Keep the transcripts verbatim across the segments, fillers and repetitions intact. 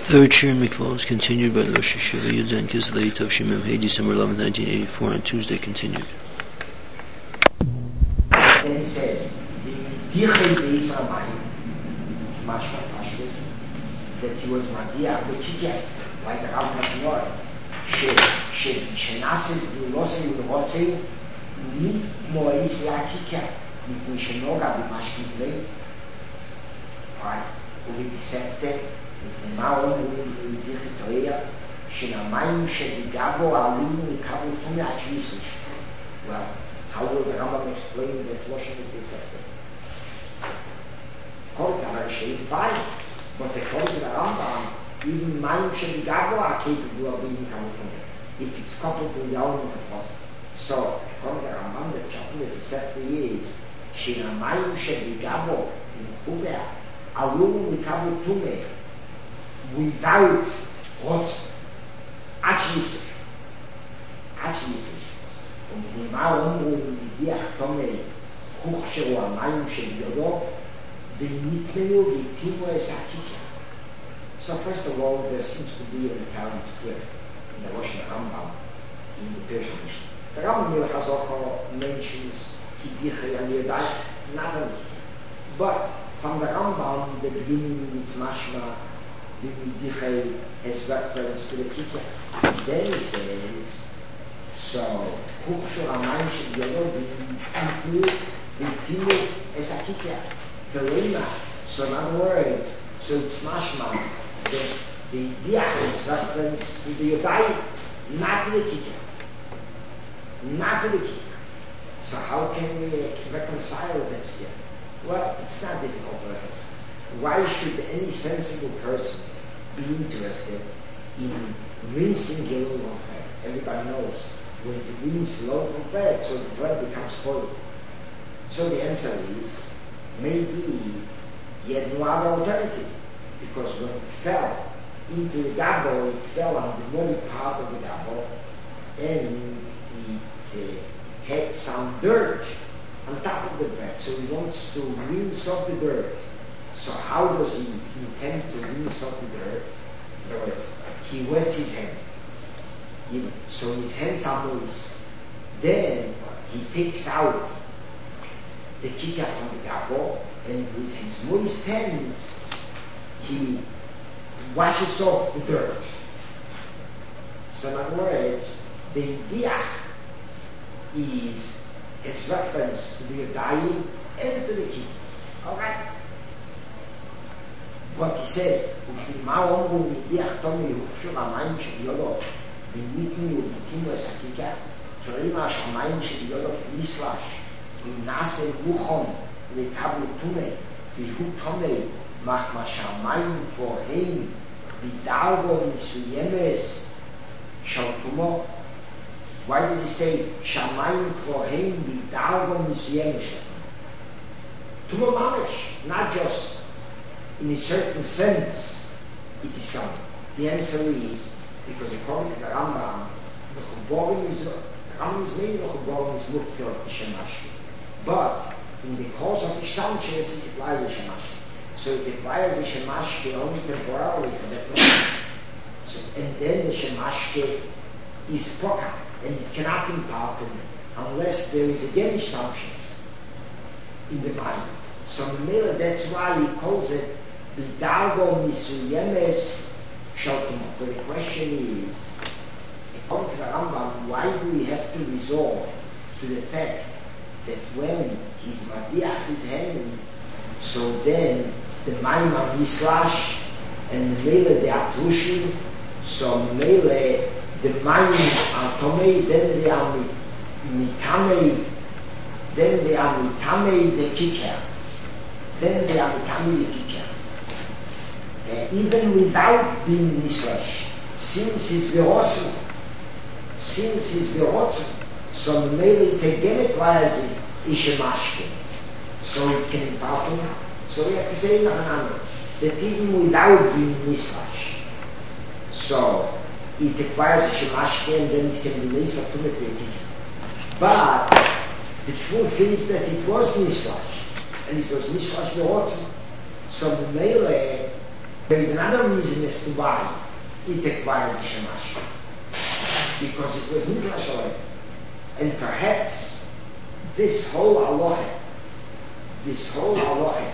Third Shir Mikvah is continued by the Rosh Hashiva Yudzayin Kislev Tavshim Mem Hey, December eleventh, nineteen eighty-four, on Tuesday continued. Then he says, the Dichei Beis Ramayim, it's mashma pashtus, that he was Madiach B'Kikeh, like the Rav Nashmor, shenases v'losei v'rotzei, mit mo'is la'kikeh, mipnei shenoga b'mashkiv. Right? ובתספת, מה אומרים בדיח תראה, שנמים שדיגע בו עלולים לקבל תומי עד שיסוש. Well, how will the Rambam explain that washing it is after? According to our shape, fine. But according to the Rambam, even מים שדיגע בו are capable of being covered if it's coupled with the element of water. So, according to the Rambam, the chocolate is after is, שנמים שדיגע בו in חובע, alone we come to me without what actually actually und die Mauern und die Achtome hochschau am Maim Shebiodo benitmenu vitimo esakika. So first of all, there seems to be an apparent slip in the Rosh Rambam in the Persian Mishnah. The Rambam Milchazoko mentions Hidiche Aliyadai, nothing. But from the Rambam, the beginning is mashma, the Dichei has reference to the Kikeh. Then he says, so, Kukshu Ramayim Shebiodo V'Timu V'Timu Es HaKikeh. Telema. So in other words, so it's mashma, that the Diach is reference to the Yodai, not to the Kikeh. Not to the Kikeh. So how can we reconcile this here? Well, it's not difficult to understand. Why should any sensible person be interested in rinsing a loaf of bread? Everybody knows when you rinse a loaf of bread, so the bread becomes spoiled. So the answer is, maybe he had no other alternative, because when it fell into the gabel, it fell on the body part of the gabel, and it uh, had some dirt on top of the bread, so he wants to rinse off the dirt. So how does he intend to rinse off the dirt? In other words, he wets his hands. So his hands are moist. Then he takes out the kikah from the gabel, and with his moist hands, he washes off the dirt. So in other words, the idea is it's reference to the Yodayim and to the Kikeh. Alright? But he says, ומה אומרו מדיח תומי הוכשו המים שביולו וניתנו וביתינו את הכיכר תראימה שהמים שביולו נסלש ונעשה מוכן לקבל תומי והוא תומי מחמה שהמים פורהם בדרגו מסוימס של תומו. Why does he say Shamayim Kloheim B'Dargo Misyem Shem? Tuma Mamish, not just in a certain sense it is coming. The answer is because according to the Rambam, the Chuborim is the Rambam is meaning the Chuborim is Mukfir of the Shemashki. But in the course of the Shtamshes it applies the Shemashki. So it applies the Shemashki only temporarily for that moment. So, and then the Shemashki is Poka. And it cannot impart to me unless there is again instructions in the mind. So that's why he calls it B'Dargo Misuyemes Shaltum. But the question is, according to the Rambam, why do we have to resort to the fact that when he's Madiach his hand, so then the Mayim are Mislash and the Mele they are Trushim, so Mele the Mayim are Tomei, then they are Mitamei, then they are Mitamei the Kikeh, then they are Mitamei the Kikeh. Uh, even without being Mislash, since he's Verosim, since he's Verosim, so Mele Tegene requires it, Ishemashke. So it can impart him. So we have to say another, that even without being Mislash, so it requires a shemashke and then it can be released automatically. But the truth is that it was nislash, and it was nislash berotzen. So the mele, There is another reason as to why it acquires the Shemashke. Because it was Mikla Shalem. And perhaps this whole halacha, this whole halacha,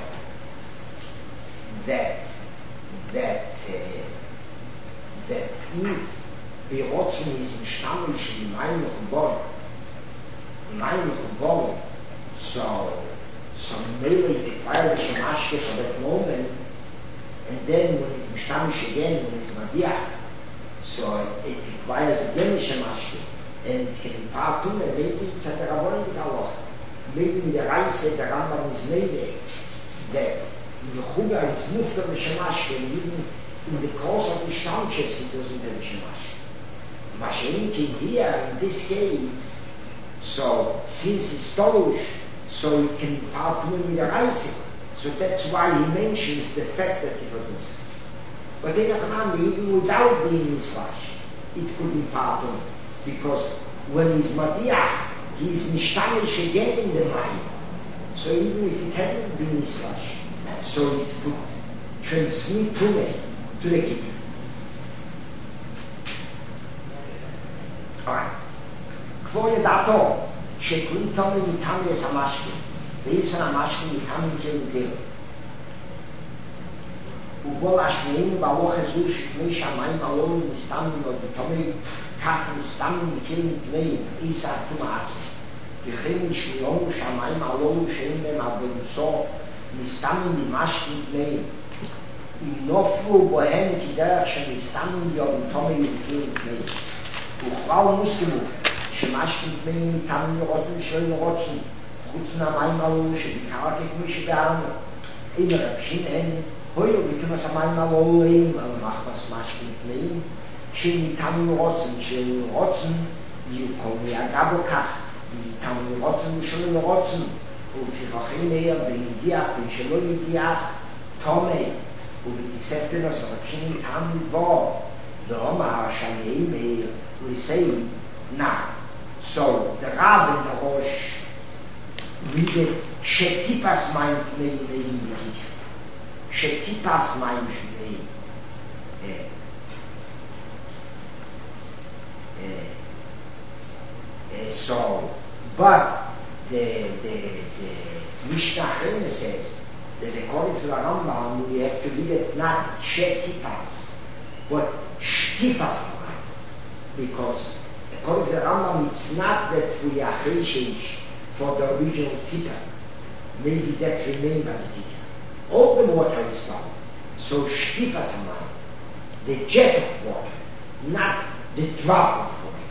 that, that, uh, that if Berotzen is in Stammlish in Maim Chubon, Maim Chubon, so, so maybe it acquires the Shemashke for that moment, and then when it's Mishamish again, when it's Madiach, so it requires again the Shemashke, and it can impart to me, maybe it's at the Rabbanim with Allah. Maybe in the Reise, the Rambam is made that in the Chuga is moved on the Shemashke, and even in the course of the Stammches, it doesn't have the Shemashke. Mashenki here, in this case, so since it's Tolush, so it can impart to me with the Reise. So that's why he mentions the fact that it was Nisrash. But in Achanami, even without being Nisrash, it could impart on, because when he's Madiach, he is Mishtamish again in the mind. So even if it hadn't been Nisrash, so it could transmit to me, to the Kippur. Alright. Kvo Yedato, Shekli Tomi Mitami Es HaMashkin. Ve'ison HaMashkin Mitami Kelutel. ובו השניים בהלוך הזו שכמי שמיים עלו מסתמים עוד בתומי כך מסתמים מכירים תמי איסה תום עצמי וכן שמיום שמיים עלו שאין בהם עבודסו מסתמים במשכים תמי אם נופלו בהם כדרך שמסתמים עוד בתומי מכירים תמי וכלל מוסכמו שמשכים תמי מתאמים לרוצים שלא רוצים חוץ מהמים עלו שבקרה ככמי שבארנו אין רבשים אין Heute bekommen wir einmal Olim, also macht was Maschken Tmeim, Shin Tamu Rotzen, Shin Rotzen, die kommen ja Gabokach, die Tamu Rotzen, Shin Rotzen, und für Rachimea, Ben Diach, Ben Shalom Diach, Tome, und die Septenos, Rachim Tamu Bo, the Roma Hashanei Meir, we say, now, so the Rab and the Rosh read it, Shetipas Mein Tmeim Meim B'Kich. שטיפס מים שני so but the the the Mishnah says that according to the Rambam we have to read it not shetipas but shtipas because according to the Rambam it's not that we are cheshish for the original tipa maybe that remain by the tipa. All the water is gone. So Shtipas Hamayim, the jet of water, not the drop of water.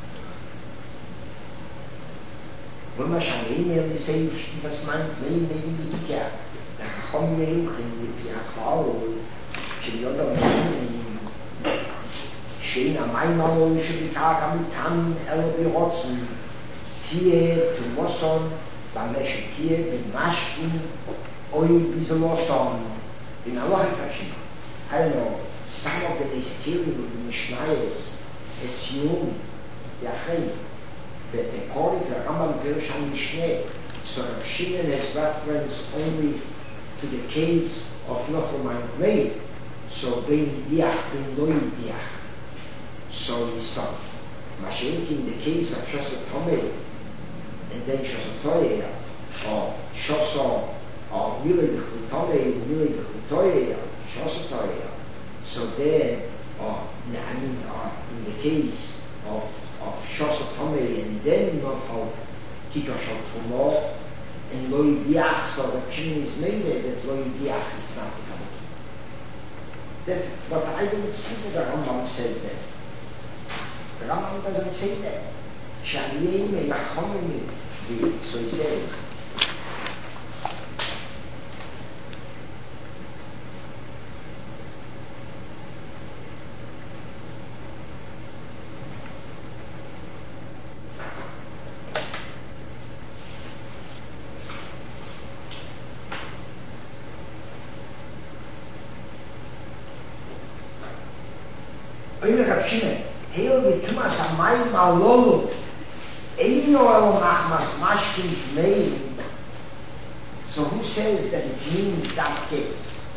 When Mashamayim will say Shtipas Hamayim, maybe maybe we can. The Chacham Meluchim will be a cloud, Sheyodam Meluchim, Shein Hamayim Alol Shebikaka Mitam El Birotzen, Tier to Moson, Bamesh Tier, Bimashkin, Oy Bizoloston in Allah Kashim. I don't know, some of the Nesikirim of the Mishnayos assume Yachai that according to the Rambam Gershon Mishneh, so Rav Shimon has reference only to the case of Nochel and Grave, so Ben Diach, Ben Loy Diach. So he stopped. Mashenki in the case of Shosat Tomei, and then Shosat Toya, or Shosat or Milei B'Chutore, Milei B'Chutore, Shosatoria. So there, or I mean, or in the case of of Shosatome, and then Nochal Kikar Shaltumo, and Loi Diach, so the Chin is made there that Loi Diach is not the Kabbalah. That, but I don't see that the Rambam says that. The Rambam doesn't say that. Shaliyim Yachomim, so he says. Oime Rav Shimon, Heil B'Tumas HaMayim Alolu, Eino Elo Machmas Mashkin Tmeim. So who says that it means that case?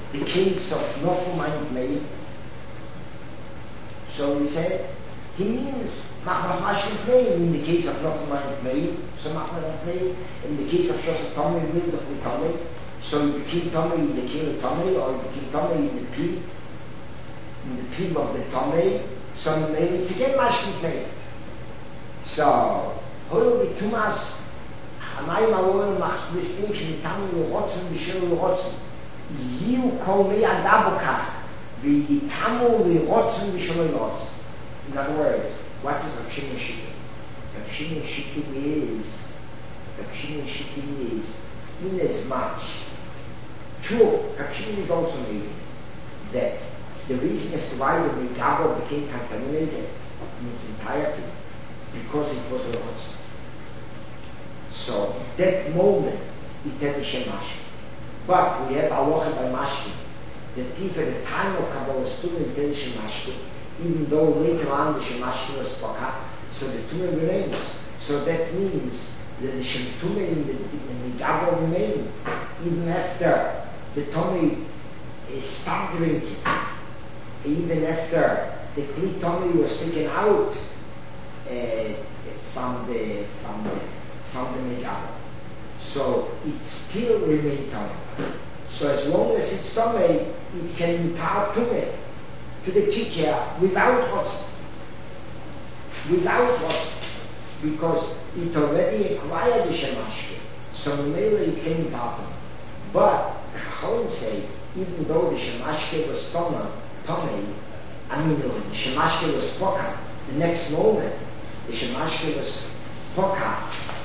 the case of Nofel Mind Made. So he said, he means Machmas Mashkin Made in the case of Nofel Mind Made, so Machmas Made, in the case of Shosha Tomei, Made of the Tomei, so you became Tomei in the Keel of Tomei, or you became Tomei in the P, in the P of the Tomei, so you made it's again Mashkin Made. So, Holo Bitumas, Hamayim Aloyim Mach distinction, Tamu Rotzen, Bishel Rotzen. You call me a Dabokach, the Tamu Rotzen, Bishel Rotzen. In other words, what is Rav Shimon Shittim? Rav Shimon Shittim is, Rav Shimon Shittim is, in as much, true, Rav Shimon is also meaning that the reason as to why the Megabo became contaminated in its entirety, because it was a Rotzen. So, at that moment, it had a Shemashkin. But we have Aloha by Mashkin, that even at the time of Kabbalah student, it had a Shemashkin, even though later on the Shemashkin was Spokah, so the Tumah remains. So that means that the Shemtumah in the, the Megabo remained, even after the Tomei stopped drinking, even after the Kli Tomei was taken out uh, from the from the from the Megabo. So it still remains Tomei. So as long as it's Tomei, it can impart Tumah to the teacher without Rotzen. Without Rotzen. Because it already acquired the Shemashke. So maybe it can impart Tumah. But Chacham say, even though the Shemashke was Tomei, Tomei, I mean the Shemashke was Poka, the next moment the Shemashke was Poka.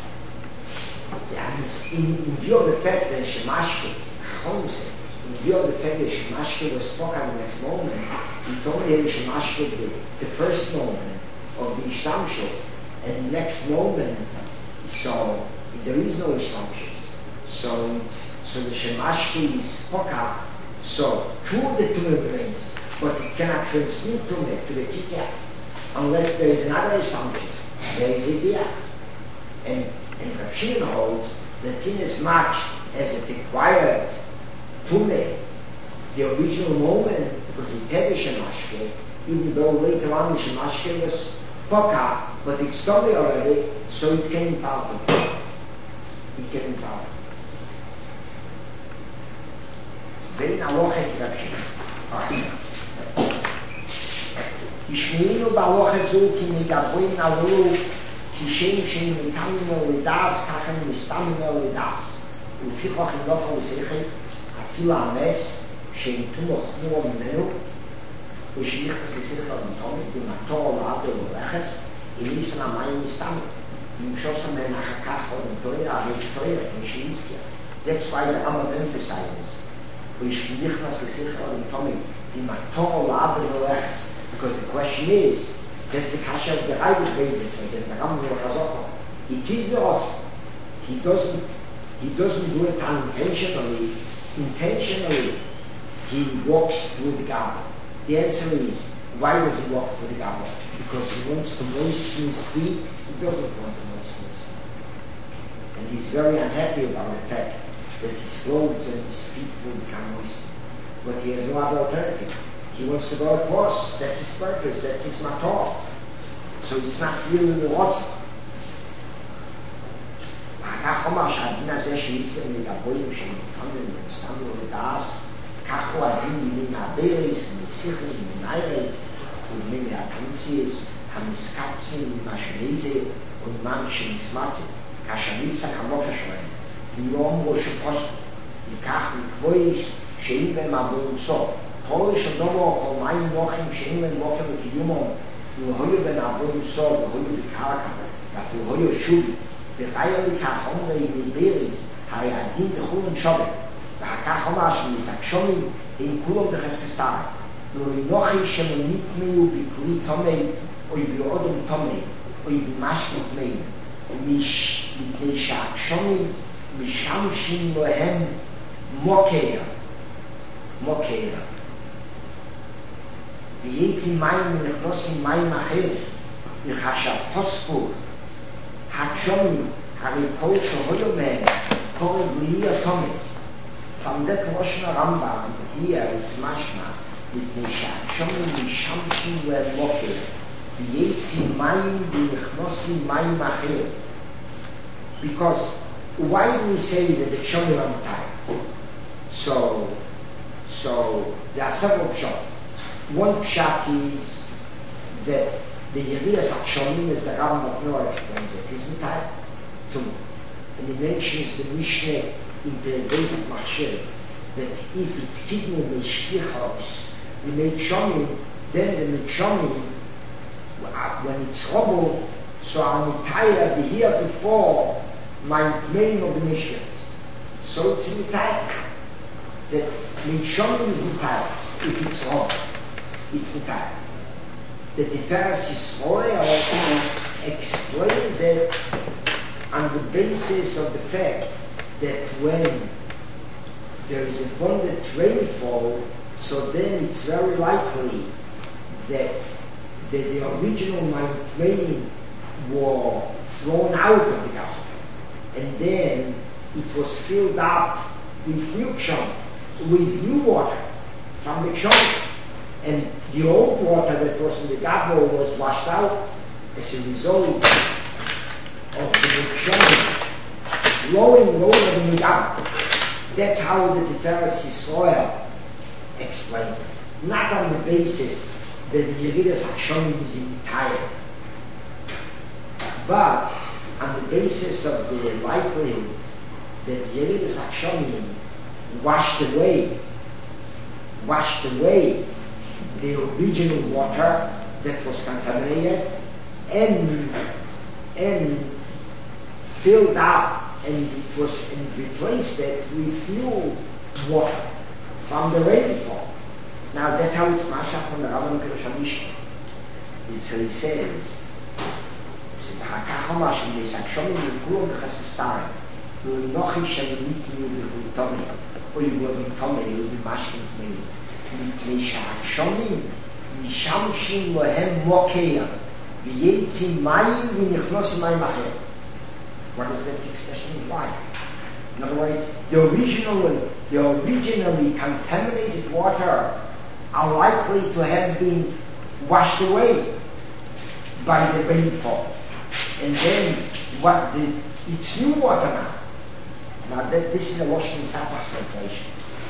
In, in view of the fact that Shemashke, Chacham say, in view of the fact that Shemashke was Poka the next moment, he told me that Shemashke the, the first moment of the Ishtamshus, and the next moment, so there is no Ishtamshus. So it's, so the Shemashke is Poka, so through the Tumah brains, but it cannot transmit Tumah to the Kikya unless there is another Ishtamshus. There is a Diach. And And Rav Shimon holds that in as much as it acquired Tumah, the original moment, because it had a Shemashke, even though later on the Shemashke was Poka, but it's Tumah already, so it can impart it. It can impart it. Vein Aloha to Rav Shimon. Ishmeinu ba'aloha zu ki megaboin alu כי שם שם מתאמנו לדעס, ככה מסתאמנו לדעס. ולפיכך אם לא פעם שכל, אפילו המס, שנתון לחמו ממנו, ושנכנס לשכל המתאמי, במתור לעד ולרכס, אליסן המים מסתאמנו. למשוסם מן אחר כך עוד מתואר, אבל מתואר, משאיסקיה. That's why the Rambam emphasizes, ושנכנס לשכל המתאמי, במתור לעד ולרכס. Because the question is, that's the kasha of the Rabbis basis, and the Rambam Yochazocha. It is the Rotzen. He doesn't, he doesn't do it unintentionally. Intentionally, he walks through the Gabba. The answer is, why does he walk through the Gabba? Because he wants to moisten his feet. He doesn't want to moisten his feet. And he's very unhappy about the fact that his clothes and his feet will become moistened. But he has no other alternative. He wants to go across. That's his purpose. That's his mator. So it's not really the Rotzen. כך אומר שהדין הזה שיצא מגבויים שמתאמן ומסתמנו לדעס, כך הוא הדין מילים מהברס, מסיכס, מניירס, ומילים מהקריציאס, המסקפצים, מהשניזה, וממן שנסמצים, כאשר נפסק המופע שלהם, ויום ראש הפוסט, וכך מקבויס, שאין בהם עבורים סוף. כל שדומו או מים נוחים שאין בהם מופע וקידומו, והיו בהם עבורים סוף, והיו בקרקע, והיו שובי, וחייו לכך אומרי מביריס, הרי הדין בחולן שובת, וכך אומר שמסק שומים, הם כולם בחסקסטרה, ולנוחי שמונית מיהו בקולי תומי, או באודום תומי, או במשמות מי, מפני שהקשומים משמשים להם מוקר, מוקר. ויצי מים ונכנוסים מים אחר, וכאשר פוספו, הקשומים, הרי כל שהויו מהם, קורא בלי התומית, From that Lashon Rambam, here is mashma, with Nisha, Shomim Mishamshim Le'Moker, V'yetzi Mayim V'nichnosi Mayim Achir. Because, why do we say that the Shomim are tied? So, so, there are several pshat. One pshat is that the Yeridas HaShomim, as the Rambam of Noah explains it, is tied to, and he mentions the Mishneh in the basic machshir, that if it's kidney mishkichos, the Meishomim, then the Meishomim, when it's rubble, so I'm tired the here to fall my main of the Mishkach. So it's in the time that Meishomim is in time, if it's rubble, it's in time. The Tiferes Yisroel explains it on the basis of the fact that when there is abundant rainfall, so then it's very likely that the, the original rain were thrown out of the ground, and then it was filled up with new kshan, with new water from the kshan, and the old water that was in the gabbo was washed out as a result of the kshan flowing over in the gabbo. That's how the Tiferes Yisroel explained it. Not on the basis that the Yeridas HaShomim is entire, but on the basis of the likelihood that Yeridas HaShomim washed away, washed away the original water that was contaminated and and filled up, and it was and replaced it with new water from the rainfall. Now that's how it's mashed from the Rambam Pirush HaMishnah. So he says, or you will be Tomei, you will be mashing me. משמשים להם מוקר ויצי מים ונכנוס מים אחר. What does that expression imply? In other words, the original, the originally contaminated water are likely to have been washed away by the rainfall, and then what the, it's new water now. Now that this is a Lashon Kapach translation.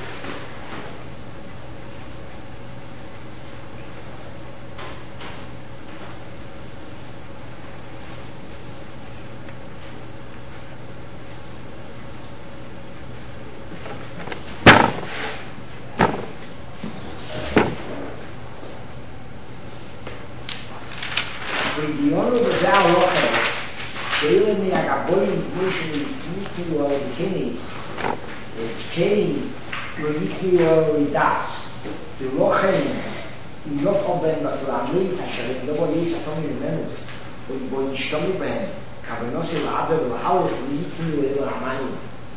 Kein Ronikio Das, the Rochen, not open but to Amis, I shall have no use of only remember, but you boy Shtomi Ben, Cavanosi Laber, how Ronikio Ramani.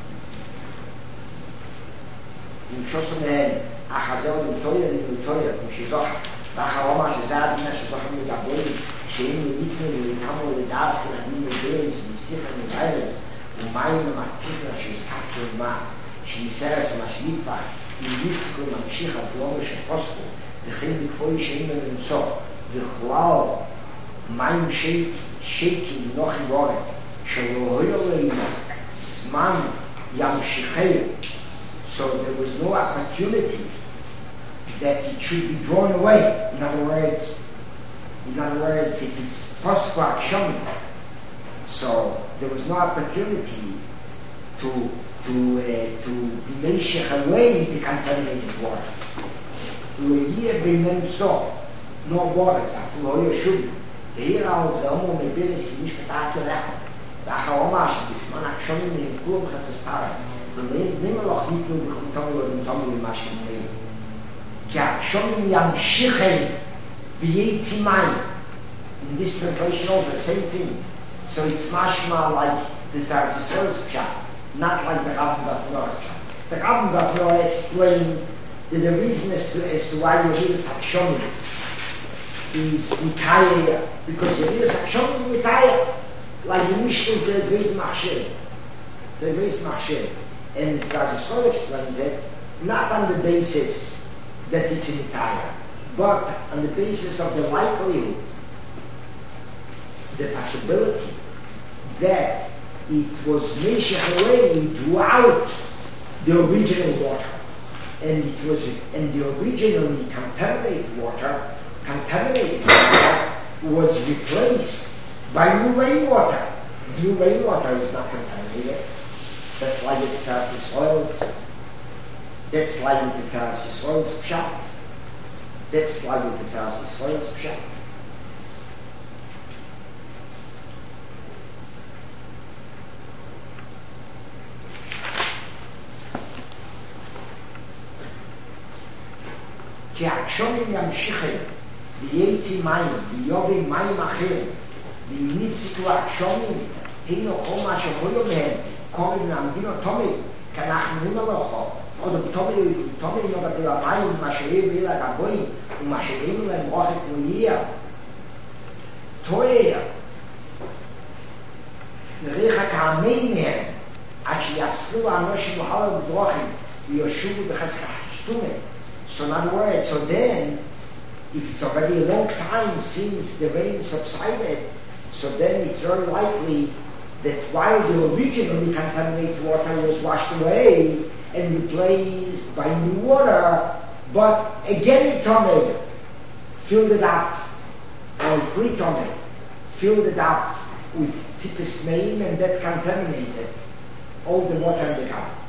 In Shosaman, Ahazel, Victoria, Victoria, Shizok, Baharoma, Shazad, Nashizok, Gaboy, Shane, Ronikio, Ramo, the Das, and Amin, the Days, and Sifan, the Virus, and Mayim, Makina, she's captured Ma. שהיא סרס משליפה, היא יצקו ממשיכה פלומה שפוסקו, וכן בקפוי שאין למצוא, וכלל מים שיקים נוחי וורט, שלא היו להם זמן ימשיכי. So there was no opportunity that it should be drawn away. In other words, in other words, if it's post-clock shomim, so there was no opportunity to to uh, to be meshech away the contaminated water. To a year remain so, no water, to loyo shub. Here al zamu meberes kimish katat lecha. Dacha omash bifman akshonim neimkulam chatzastara. The nimeloch nitnu b'chumtomi v'dumtomi v'mashim neim. Ki akshonim yamshichem v'yetzi mayim. In this translation also the same thing. So it's mashma like the Tarsisoil's pshat. Not like the Rav Bafnor. The Rav Bafnor explained that the reason as to, as to why Yeridas HaShomim is Mikaya, because Yeridas HaShomim is Mikaya, like the Mishnah, the Beis Machshir, the Beis Machshir, And Rashi Yisrael explains it not on the basis that it's entire, but on the basis of the likelihood, the possibility that it was meshach away throughout the original water, and it was and the originally contaminated water, contaminated water was replaced by new rainwater. New rainwater is not contaminated. That's like it passes soils. That's like it passes soils pshat. That's like it passes soils pshat. כי הגשומים ימשיכים ויצי מים ויובים מים אחרים ויניפסיקו הגשומים הינו כל מה שחולו מהם קוראים למדינו תומי כאנחנו נראים הלכו עוד תומי תומי נוגדל המים מה שהביא לגבוים ומה שהביא להם רוחת נוייה תואר נריך הקעמי מהם עד שיסלו האנושים הלאה בדרוכים ויושבו בחזקה שתומה. So in other words, so then, if it's already a long time since the rain subsided, so then it's very likely that while the originally contaminated water was washed away and replaced by new water, but again it tumbled, filled it up, or pre-tumbled, filled it up with tippus maim, and that contaminated all the water in the cup.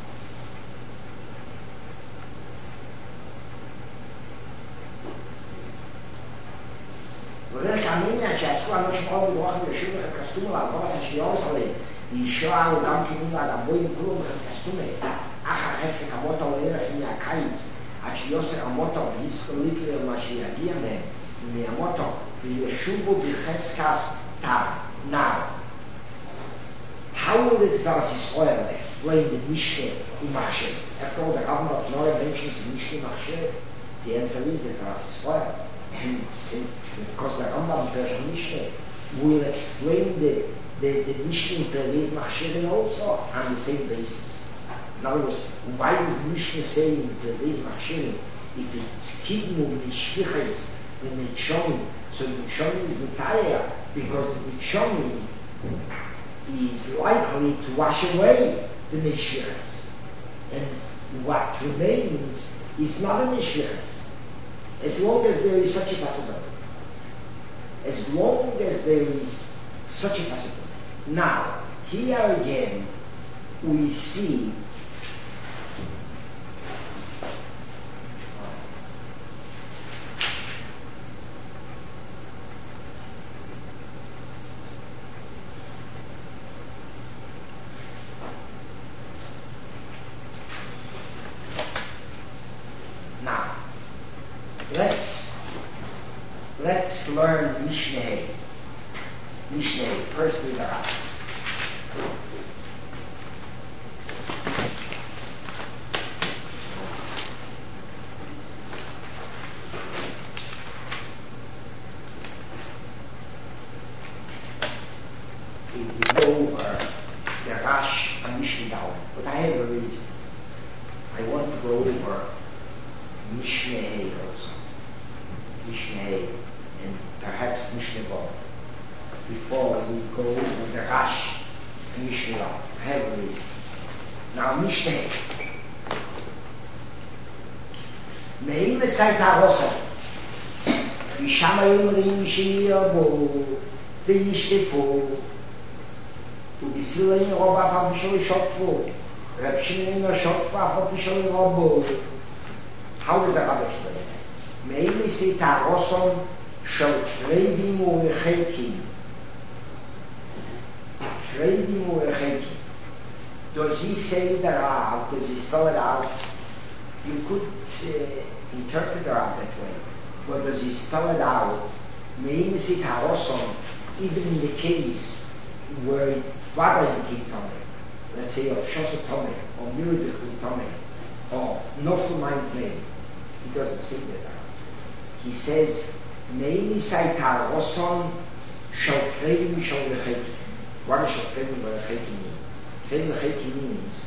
ודרך המיניה שעשו אנשים עוד ברוחם יושבים וחקסתום על כל הששיורס עליהם וישוע הוא גם כינים על הבוים כלום וחקסתום אחר חפסק המוטו לערך מהקיץ עד שיוסר המוטו ויצחליק למה שיגיע מהם מהמוטו וישובו בחזקס תב. Now, how will it Rashi Yisrael explain the Mishnah in Machshev? After all, the Rambam Noah mentions the Mishnah in Machshev. The answer is that Rashi Yisrael, and because the Rambam in Mishnah will explain the, the, the Mishnah in Perez Machshev also on the same basis. In other words, why does the Mishnah say in Perez Machshev if it's Kidmu Mishviches the Mitzvah, so the Mitzvah is entire because the Mitzvah is likely to wash away the Mishviches, and what remains is not a Mishviches. As long as there is such a possibility. As long as there is such a possibility. Now, here again, we see now, let's let's learn Mishnah. Mishnah, first we are we go over the Rash and Mishnah down, but I have a reason. I want to go over Mishnah also. Mishnah and perhaps Mishnah Vav before we go over the Rash and Mishnah Vav. I have a reason. Now Mishnah Me'im Esayt HaRosah V'sham Hayomrim She'yirbu V'yishlefu U'b'silein Roba Afav B'shol Shotfu Reb Shimon Shotfu Afav B'shol Robo. How does the Rabbi explain it? Me'im Esayt HaRosah Shel Kreidim U'Rechekim. Kreidim U'Rechekim. Does he say the Rav, does he spell it out? You could uh, interpret the Rav that way. But does he spell it out? Me'im Esayt HaRosah, even in the case where it bothers him Tomei, let's say of Shosah Tomei, or Miribichul Tomei, or Nofel Mind Mei. He doesn't say that. He says, Me'im Esayt HaRosah Shel Kreidim Shel Rechekim. What does Shel Kreidim Shel Rechekim mean? Kreidim Rechekim means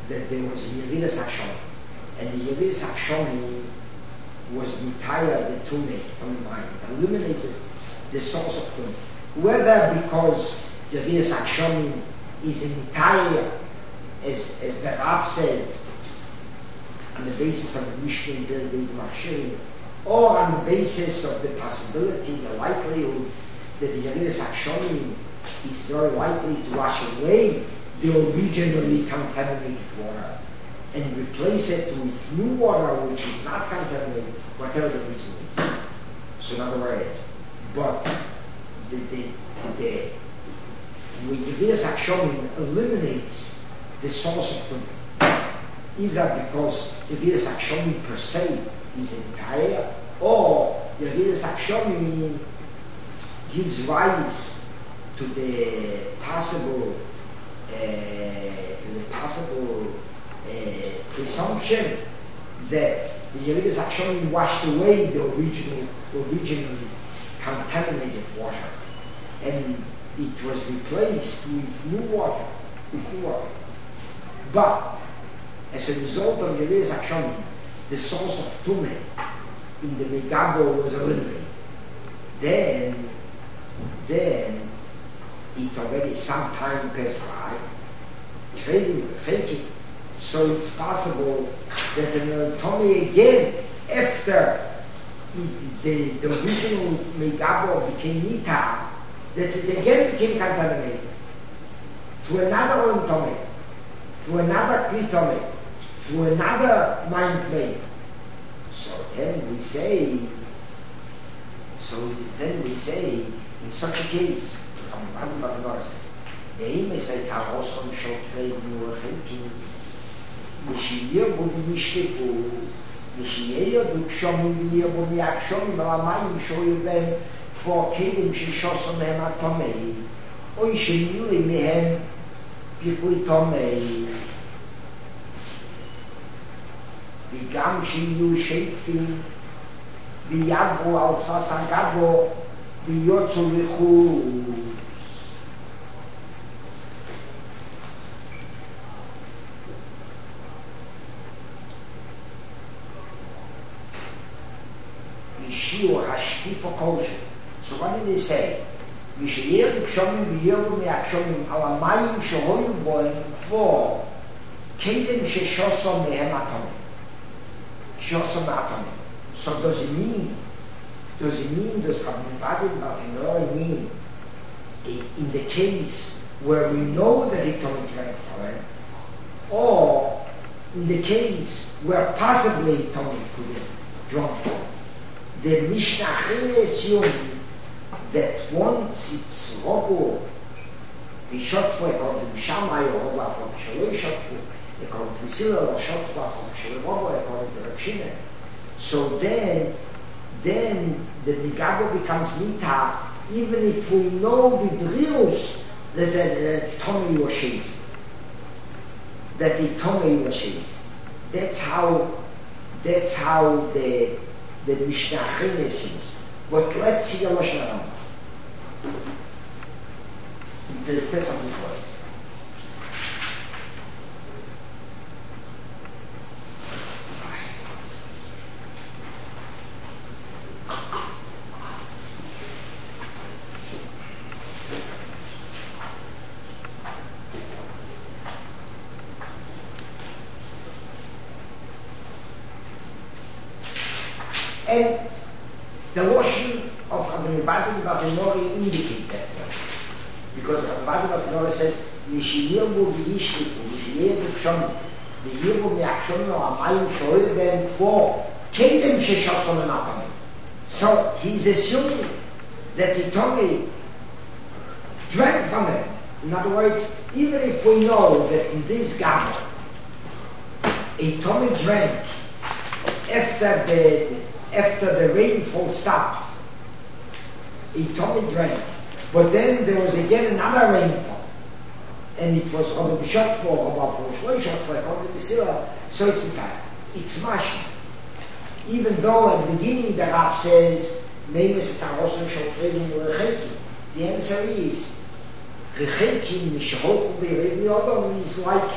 that there was a Yevidas Hashem, and the Yevidas Hashem was entire the Tumah from the mind, eliminated the source of Tumah. Whether because Yevidas Hashem is entire, as, as the Rav says, on the basis of the Mishnah in Birgit Machshirim, or on the basis of the possibility, the likelihood that the Yevidas Hashem is very likely to wash away the originally contaminated water and replace it with new water which is not contaminated, whatever the reason is. So in other words, but the the the when Yevidas Hashem eliminates the source of Tumah, either because Yevidas Hashem per se is entire, or Yevidas Hashem gives rise to the possible uh, to the possible uh, presumption that the Yevidas Hashem washed away the original, originally contaminated water, and it was replaced with new water, with new water. But as a result of Yevidas Hashem, the source of Tumah in the Megabo was eliminated. Then, then it already some time passed by, so it's possible that an Tumah again, after it, the, the original Megabo became Nita, that it again became contaminated to another Tumah, to another Kli Tumah, to another mind plane. So then we say, so then we say, in such a case, the aim is that Haroson shall trade nur thinking, Mishiyah would be Mishkipu, Mishiyah would show me, would be action, but I might show you them for Kedim Shishosom Hematomei, or Shimuli Mehem, Pipui Tomei. וגם שיהיו שייפים ויעברו על תפס הגבו ויוצאו לחוץ. ושיעור השטיפו כלשהו. So what did they say? ושיהיה בקשומים ויהיו מהקשומים על המים שהויו בוהם כבר קדם ששוסו מהם התמים. So does it mean, does it mean, does Rabbi Bartinori mean, in the case where we know that it only drank from it, or in the case where possibly it only could have drunk from it? The Mishnah assumed that once it's robo, the shot for according to Shammai or Roba from Shaloi shot for, according to Sila, or shot for Shaloi Robo according to Rav Shimon. So then, then the Megabo becomes Nita, even if we know the drills that the Tomei was chasing. That the Tomei was chasing. That's how, that's how the, the Mishnah Chines is. But let's see the Lashon Rambam. The test of the voice. And the Lashon of Rabbi Bartinori indicates that. Because Rabbi Bartinori says, Mishiyirbu v'yishliku, Mishiyirbu k'shom, v'yirbu v'yakshom amayim shoel ben for kedem sheshosom enatamim. So he's assuming that the Tomei drank from it. In other words, even if we know that in this garden a Tomei drank after the after the rainfall stopped, a Tomei drank, but then there was again another rainfall, and it was on the shot for about four shot for according to Sila, so it's in fact, it's mashma. Even though at the beginning the Rav says, name is Tarosan Shofredim Recheki, the answer is, Recheki Mishochu Be'Revi Odom is like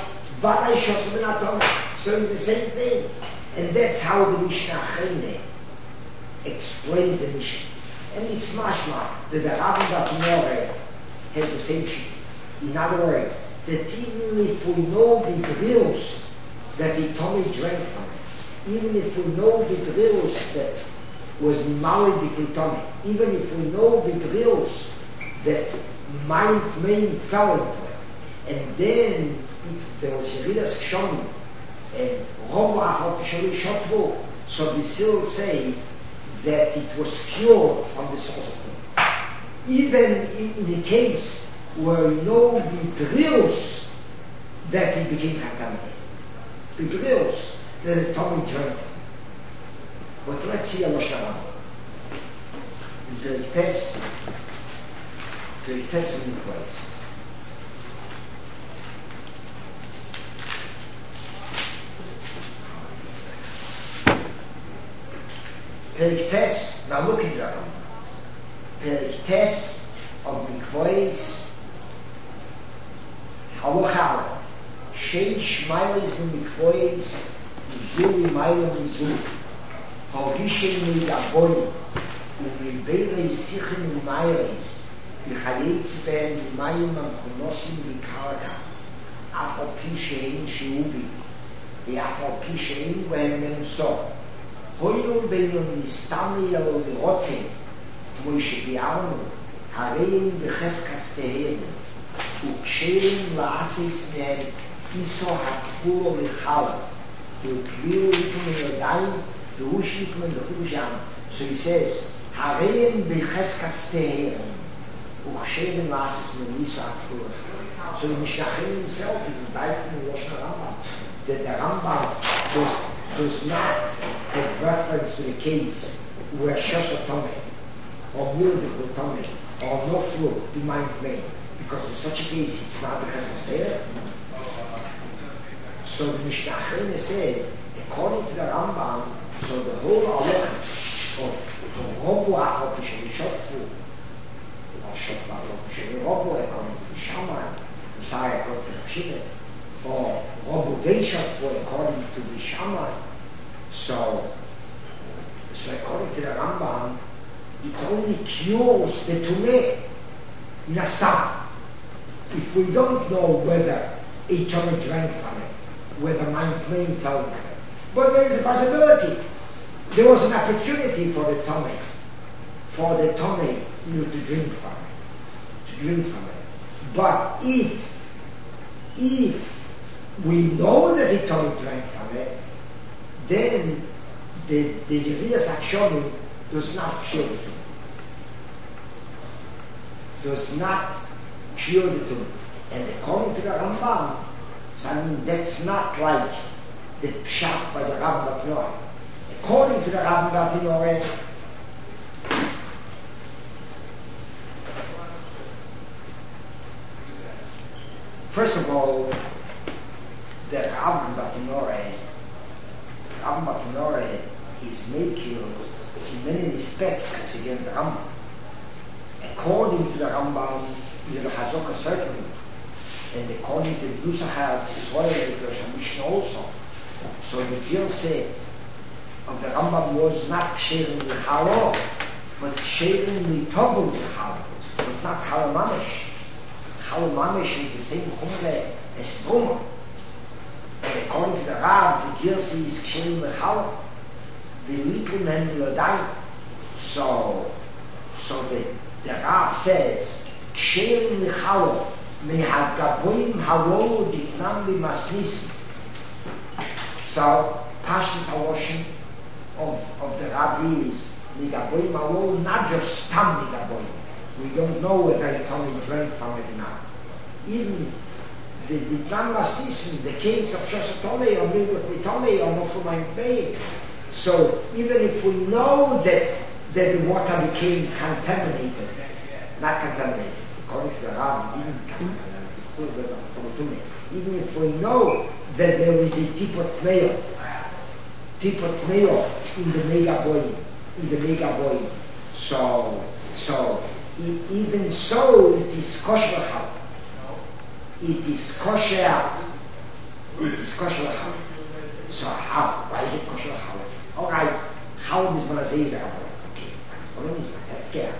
Vada Shosam and Atom. So it's the same thing. And that's how the Mishnah Chayne explains the Mishnah. And it's mashma that the Rabbi Batimore has the same shit. In other words, that even if we know the drills that the Tommy drank from it, even if we know the drills that was Mali between Tommy, even if we know the drills that my main fell into it, and then there was Yeridas Kshomim, and Robo Achot Pishori Shotvo, so we still say that it was cured from the source of it. Even in the case where we know the drills that it became contaminated. The drills that the Tommy drank. But let's see a Lashon. The test, the test in the place. Perik test, now look at that. Perik test of Mikvois Halocha. Sheish Mailis Mikvois Zuli Mailim Zuli. Haugishin Midaboy. Umibele Sichen Mailis. Michalitz Ben Mayim Amchonosim Mikaraka. Afal Pishein Shiubi. The Afal Pishein when men saw. Hoyun Beyon Nistami El Rotzen. Moishe Biarnu. Harein Becheskas Tehem. Ukshein Laasis Men. Iso Hakfulo Michala. Ukliru Ikum Yodayim. Ushik Men Lechujam. So he says, Harein Becheskas Tehem. Ukshein Laasis Men. Iso Hakfulo. So the Mishnachin himself is invited in Rosh Rambam that the Rambam does, does not have reference to the case where Shosha Tomei or Murdichul Tomei or no flu be mind made, because in such a case it's not because it's there. So the Mishnachin says, according to the Rambam, so the whole halacha of Robu Achot Pishei Shotfu or Shotfu Pishei Robu according to the Shammai, I'm sorry, according to the Shimon, or Robu Veishotfu according to the Shammai. So, so according to the Rambam, it only cures the Tumeh Nasam. If we don't know whether a Tumeh drank from it, whether my plane fell from it. But there is a possibility. There was an opportunity for the Tumeh, for the Tumeh you know, to drink from it, to drink from it. But if, if we know that the Tumeh drank from it, then the the Yeridas Akshonim does not cure the tumor. Does not cure the tumor. And according to the Rambam, so I mean that's not like the pshat by the Rabbi Batinore. According to the Rabbi Batinore, first of all, the Rabbi Batinore Rabbi Batinore is making in many respects against the Rambam. According to the Rambam, the Hazokah certainly, and according to the Dusachar Tzvoyer, the Mishnah also. So the Gilse of the Rambam was not Ksherim L'chalo, but Ksherim L'tobel L'chalo, but not Chalo Mamish. Chalo Mamish is the same Chumre as Truma. And according to the Rav, the Gilse is Ksherim L'chalo. The Likum and Lodai. So, so the, the Rav says, Ksherim L'chalo, Mehagaboim Halo Ditnam B'masnisi. So, Pashas Haloshim of, of the Rav is, Megaboim Halo, not just Tam Megaboim. We don't know whether he only drank from it now. Even the Ditnam B'masnisi, the case of Shosha Tomei, or Milgut Tomei, or Nofumayim Pei. So even if we know that, that the water became contaminated, not contaminated, according to the Rav, even, even if we know that there is a tipot male, tipot male in the mega boy, in the mega boy, so so e- even so it is kosher. It is kosher it is kosher l'chalot. So how? Why is it kosher l'chalot? Alright, how is Marazeh is a Rabban? Okay, Rabban is not that care.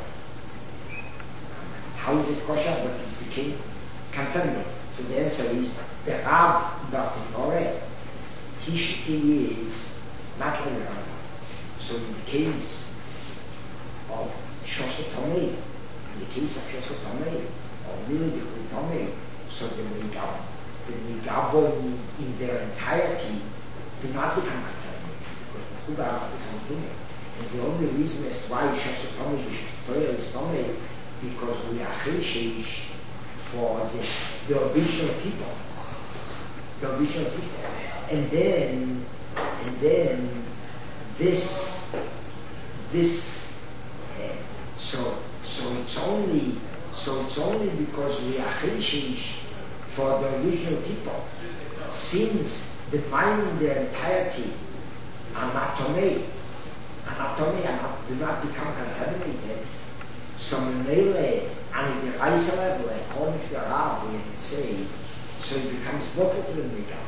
How is it kosher? But it became contaminated. So the answer is the Rav Bartinore, his shitty is not like the Rambam. So in the case of Shosha Tomei, in the case of Shosha Tomei, or Mili B'chul Tomei, so the Migabo, the Migabo in, in their entirety do not become contaminated, because the Chuba becomes Dumei. And the only reason as to why Shosha Tomei is Tomei, because we are Cheshish for the, the original people. The original people. And then, and then, this, this, uh, so, so it's only, so it's only because we are Cheshish for the original people, since the mind in their entirety are not Tomei, are not Tomei, are not, do not become contaminated. So Mele, and in the Reisa level, according to the Rav, we say, so it becomes bottled to the Migab.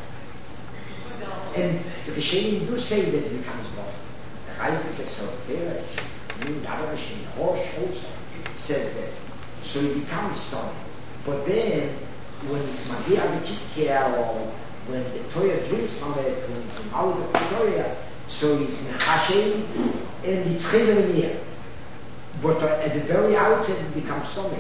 And the Rishonim do say that it becomes bottled. The Rav says so, the Migab Rishonim, Horsh also says that. So it becomes stone. But then, when it's Magia V'Chikya, or when the Torah drinks from it, when it's the mouth of the Torah, so it's Mechashem, and it's Chizar. But uh, at the very outset it becomes Tomei.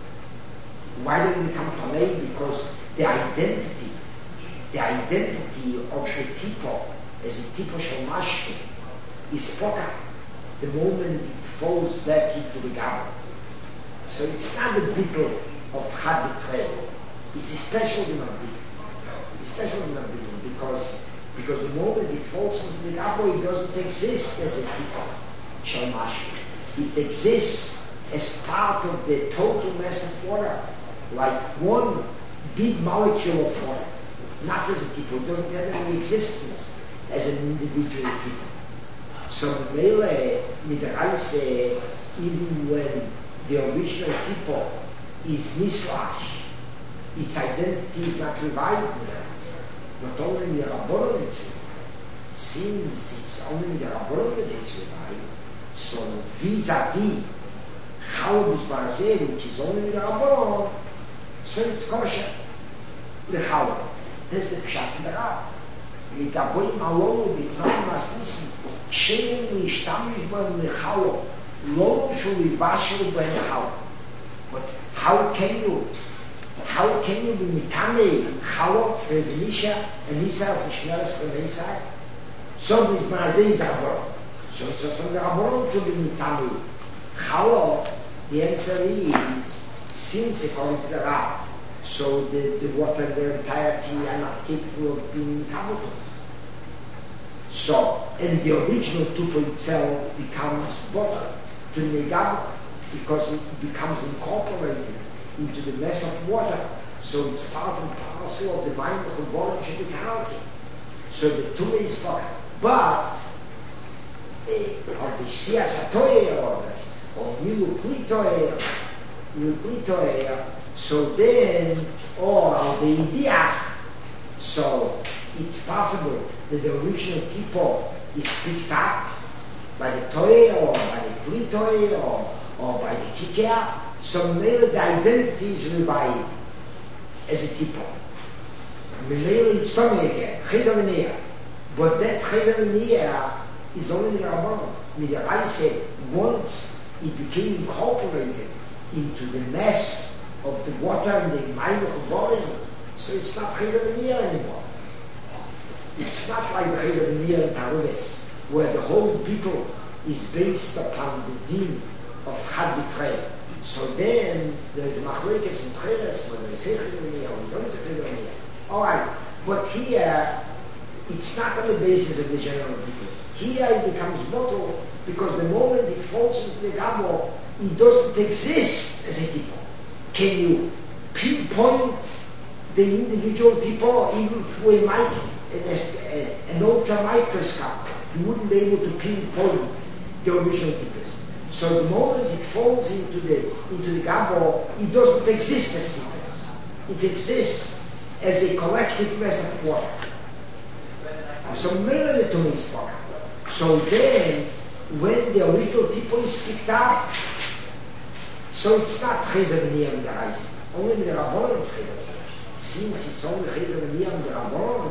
Why does it become Tomei? Because the identity, the identity of the tipo as a tipo shel mashke is spoken the moment it falls back into the garden. So it's not a bittul of Chad B'Trei. It's a special human being. It's a special human being because because the moment it falls into the garden, it doesn't exist as a tipo shel mashke. It exists as part of the total mass of water, like one big molecule of water, not as a tipo. It doesn't have any existence as an individual tipo. So Mele Midrash, even when the original tipo is mislash, its identity is not revived. Not only in the Rabbanon it's revived. Since it's only in the Rabbanon it's revived, so vis-a-vis Chalot B'Marazeh, which is only the Rabbanon, so it's kosher. The Chalot. That's the Pshat in the Rav. L'gaboyim alonu b'tnai masnisim, ksheim l'ishtamish b'hem l'Chalot, lo shu l'ibashel b'hem l'Chalot. But how can you, how can you be mitame Chalot for Zelisha and Nisa of Shmeres K'nei? So B'Marazeh is the Rabbanon. So it's just on the Rabbanon to be mitame Chalot. The answer is, since according to the Rav, so the, the water, the entirety are not capable of being mitame. So, and the original tuple itself becomes water to Megab because it becomes incorporated into the mass of water. So it's part and parcel of the mind of the water to the character. So the tuple is spoken. But or the Siyasatoye or or Milu Klitoye, Milu Klitoye, so then, or the idea, so it's possible that the original tipo is picked up by the Toye or by the Klitoye or, or by the Kikea, so maybe the identity is revived as a tipo. Maybe it's coming again, Chizavaniya. But that Chizavaniya is only the Rabbanon. Midrash said once it became incorporated into the mass of the water and the mind of the body, so it's not Chizavaniya anymore. It's not like the Chizavaniya in Taruves, where the whole people is based upon the din of Chad B'Trei. So then there's Machlekes and Cheres, whether they say Chizavaniya or they don't say Chizavaniya. Alright, but here it's not on the basis of the general people. Here it becomes bottle because the moment it falls into the gamo, it doesn't exist as a tipo. Can you pinpoint the individual tipo even through a mic, an, an ultra microscope? You wouldn't be able to pinpoint the original tipos. So the moment it falls into the into the gamo, it doesn't exist as tipos. It exists as a collective mass of water. So mainly the tummy is spoken. So then, when the little tipo is picked up, so it's not Chayzer V'niyah in the Reise. Only in the Rabbanon it's Chayzer V'niyah. Since it's only Chayzer V'niyah in the Rabbanon,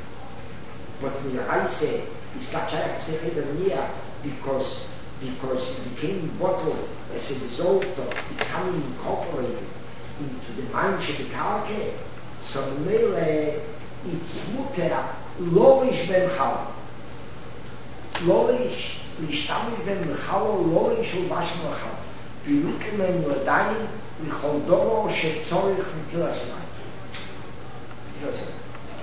but in the Reise it's not Chayzer to say Chayzer V'niyah because, because it became bottled as a result of becoming incorporated into the mind of the Karke. So mainly it's Mutter Loish Ben Chal. Loish, Lishtamich Ben Chal, Loish Ulbash Ben Chal. Bilukim en Yodayim L'chol Doro Shetzorich N'tilas Yodayim.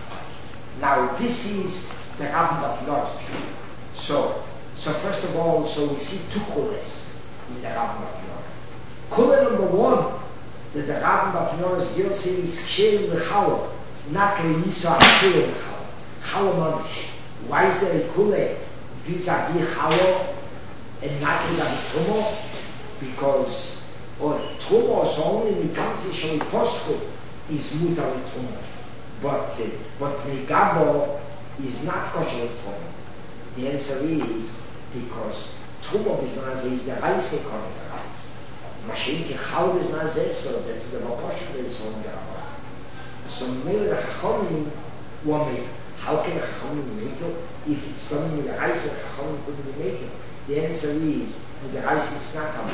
Now this is the Rabbin Batnor's view. So, so first of all, so we see two kulas in the Rabbin Batnor. Kula number one, that the Rabbin Batnor's view says Ksherim L'chalo, not L'yiso Ksherim L'chalo. Chalo Mamish. Why is there a kula vis-a-vis Chalo and not vis-a-vis Tumo? Because or Tumo is only Mitanzi Shali Posku is Mutar Tumo. But uh, but Megabo is not kosher Tumo. The answer is because Tumo is not is the Reise Korner. Mashinki Chal is not so that's the Maposh is on the Rabba. So maybe the Chachamim will how can a Chachamim make it? If it's done with the Reise, the Chachamim couldn't make it. The answer is with the Reise it's not coming.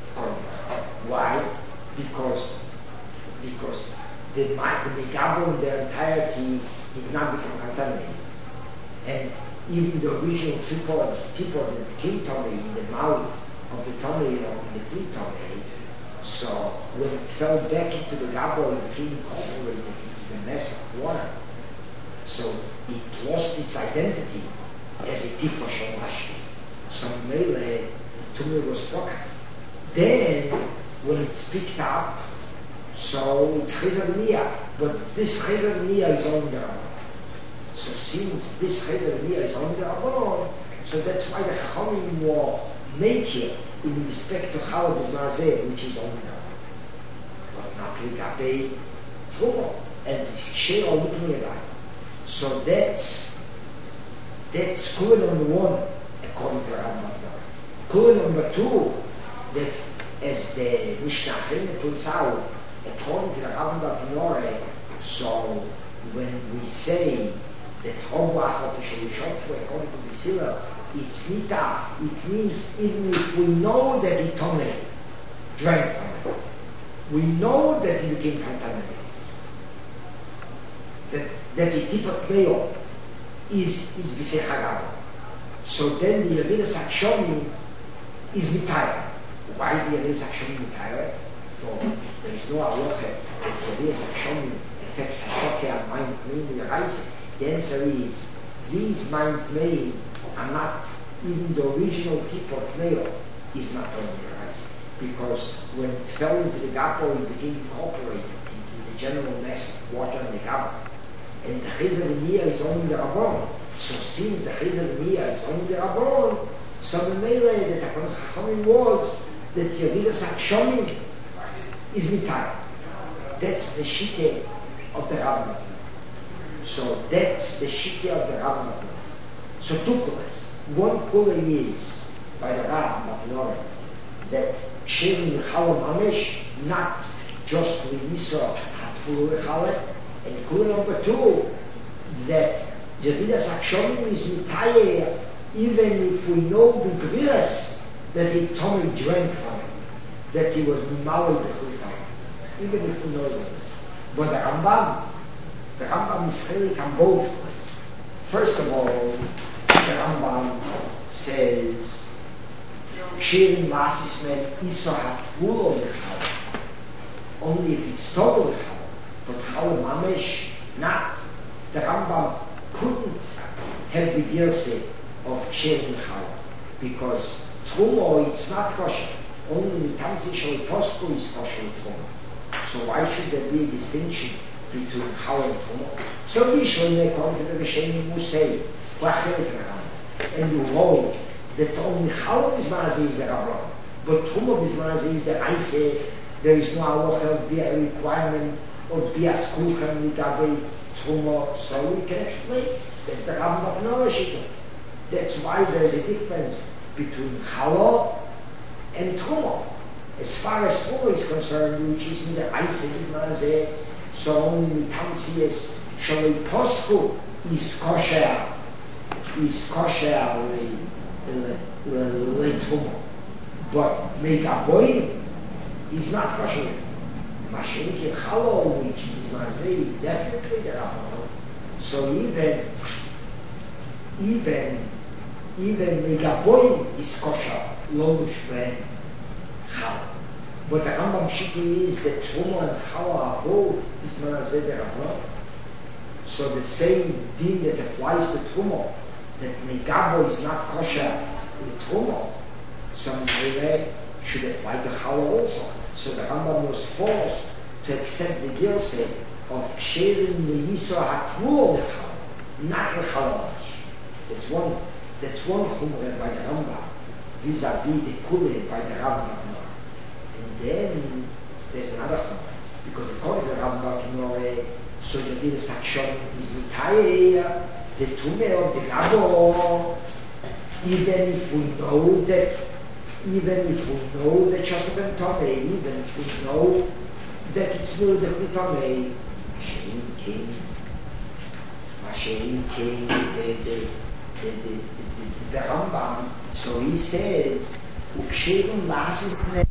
Why? Because because the the Megabo in their entirety did not become contaminated. And even the original people people that became tummy in the mouth of the tummy or in the free tummy, so when it fell back into the Gabo it became incorporated into the mess of water. So it lost its identity as a tipo shamashi. So Mele tummy was struck. Then, when it's picked up, so it's Chayzer V'niyah, but this Chayzer V'niyah is on the Rabbanon. So since this Chayzer V'niyah is on the Rabbanon, so that's why the Chachamim will make it in respect to Chalav Mazeh, which is on the Rabbanon. But not L'gabei Tumo, and it's Ksher Olutmiyadai. So that's, that's Kula number one, according to Rabbanon. Kula number two, that as the Mishnah Chayim puts out, according to the Rabbin Batnor, so when we say that Hobach of Shishotfu according to the Sila, it's Nita, it means even if we know that he tummy drank from it, we know that he became contaminated, that, that the Tipat Meo is, is B'sei Hagab. So then the Yevidas Akshomi is Mitayah. Why is the Yevidas Akshomi Mitayah? So there is no aloha that the Yevidas Akshomi affects Hashoke and mind playing in the Reise. The answer is, these mind playing are not, even the original tip of male is not on the Reise. Because when it fell into the Gapo, it became incorporated into the general mass of water in the Gapo. And the Chayzer V'niyah is only the Rabbanon. So since the Chayzer V'niyah is only the Rabbanon, so the Meile that Hakadosh Chachamim was that Yevidas Akshomi is Mitayah. That's the Shite of the Rabbin. So that's the Shite of the Rabbin. So two kulas. One kula is by the Rabbin that Shem Chalam Amesh, not just L'Yisra Hatfulu L'Chalet. And kula number two, that Yevidas Akshomi is Mitayah even if we know the B'rias that he Tommy drank from it, that he was Mimali B'chutam, even if we know that. But the Rambam, the Rambam is chelik on both ways. First of all, the Rambam says, Kshirin Lasis Men Isa Hatfulo L'Chal, only if it's Togo L'Chal, but Chal Mamesh, not. The Rambam couldn't have the Gerse of Ksherin Chal, because Trumo, it's not kosher. Only the Tanzi Shal Posku is kosher Trumo. So why should there be a distinction between Chal and Trumo? So we should make on to the Rishonim who say, and you hold that only Chal Bizmazi is the Rabban, but Trumo Bizmazi is the Reise. There is no halacha of the requirement of Bias Kuchen with Abbey Trumo, so we can explain. That's the Rambam Nourishito. That's why there's a difference between Challah and Trumo. As far as Trumo is concerned, which is in the Eisig, so only Mitamsias Shalei Posku is kosher, is kosher le Trumo. But Megaboy is not kosher. Mashenki Challah, which is Mazeh, is definitely the Rambam. So even, even, even Megaboy is kosher, lo Shven Challah. But the Rambam Shiki is that Trumo and Challah are both is Mazeh the Rambam. So the same din that applies to Trumo, that Megaboy is not kosher with Trumo, some way should apply to Challah also. So the Rambam was forced to accept the Girseh of Ksherim the Yisra HaTruo with Challah, not the Challah. That's one, that's one Chumrah by the Rambam, vis-a-vis the Kuleh by the Rambam. And then there's another Chumrah, because according to the Rambam, so the Din Sakshon is Mitayeh, the Tumeh of the Gabo, even if we know that even if we know that Shosef and Tomei, even if we know that it's Mildech with Tomei, Mashein King, Mashein King, the, the, the, the, the, the Rambam, so he says, Ukshevim Lasis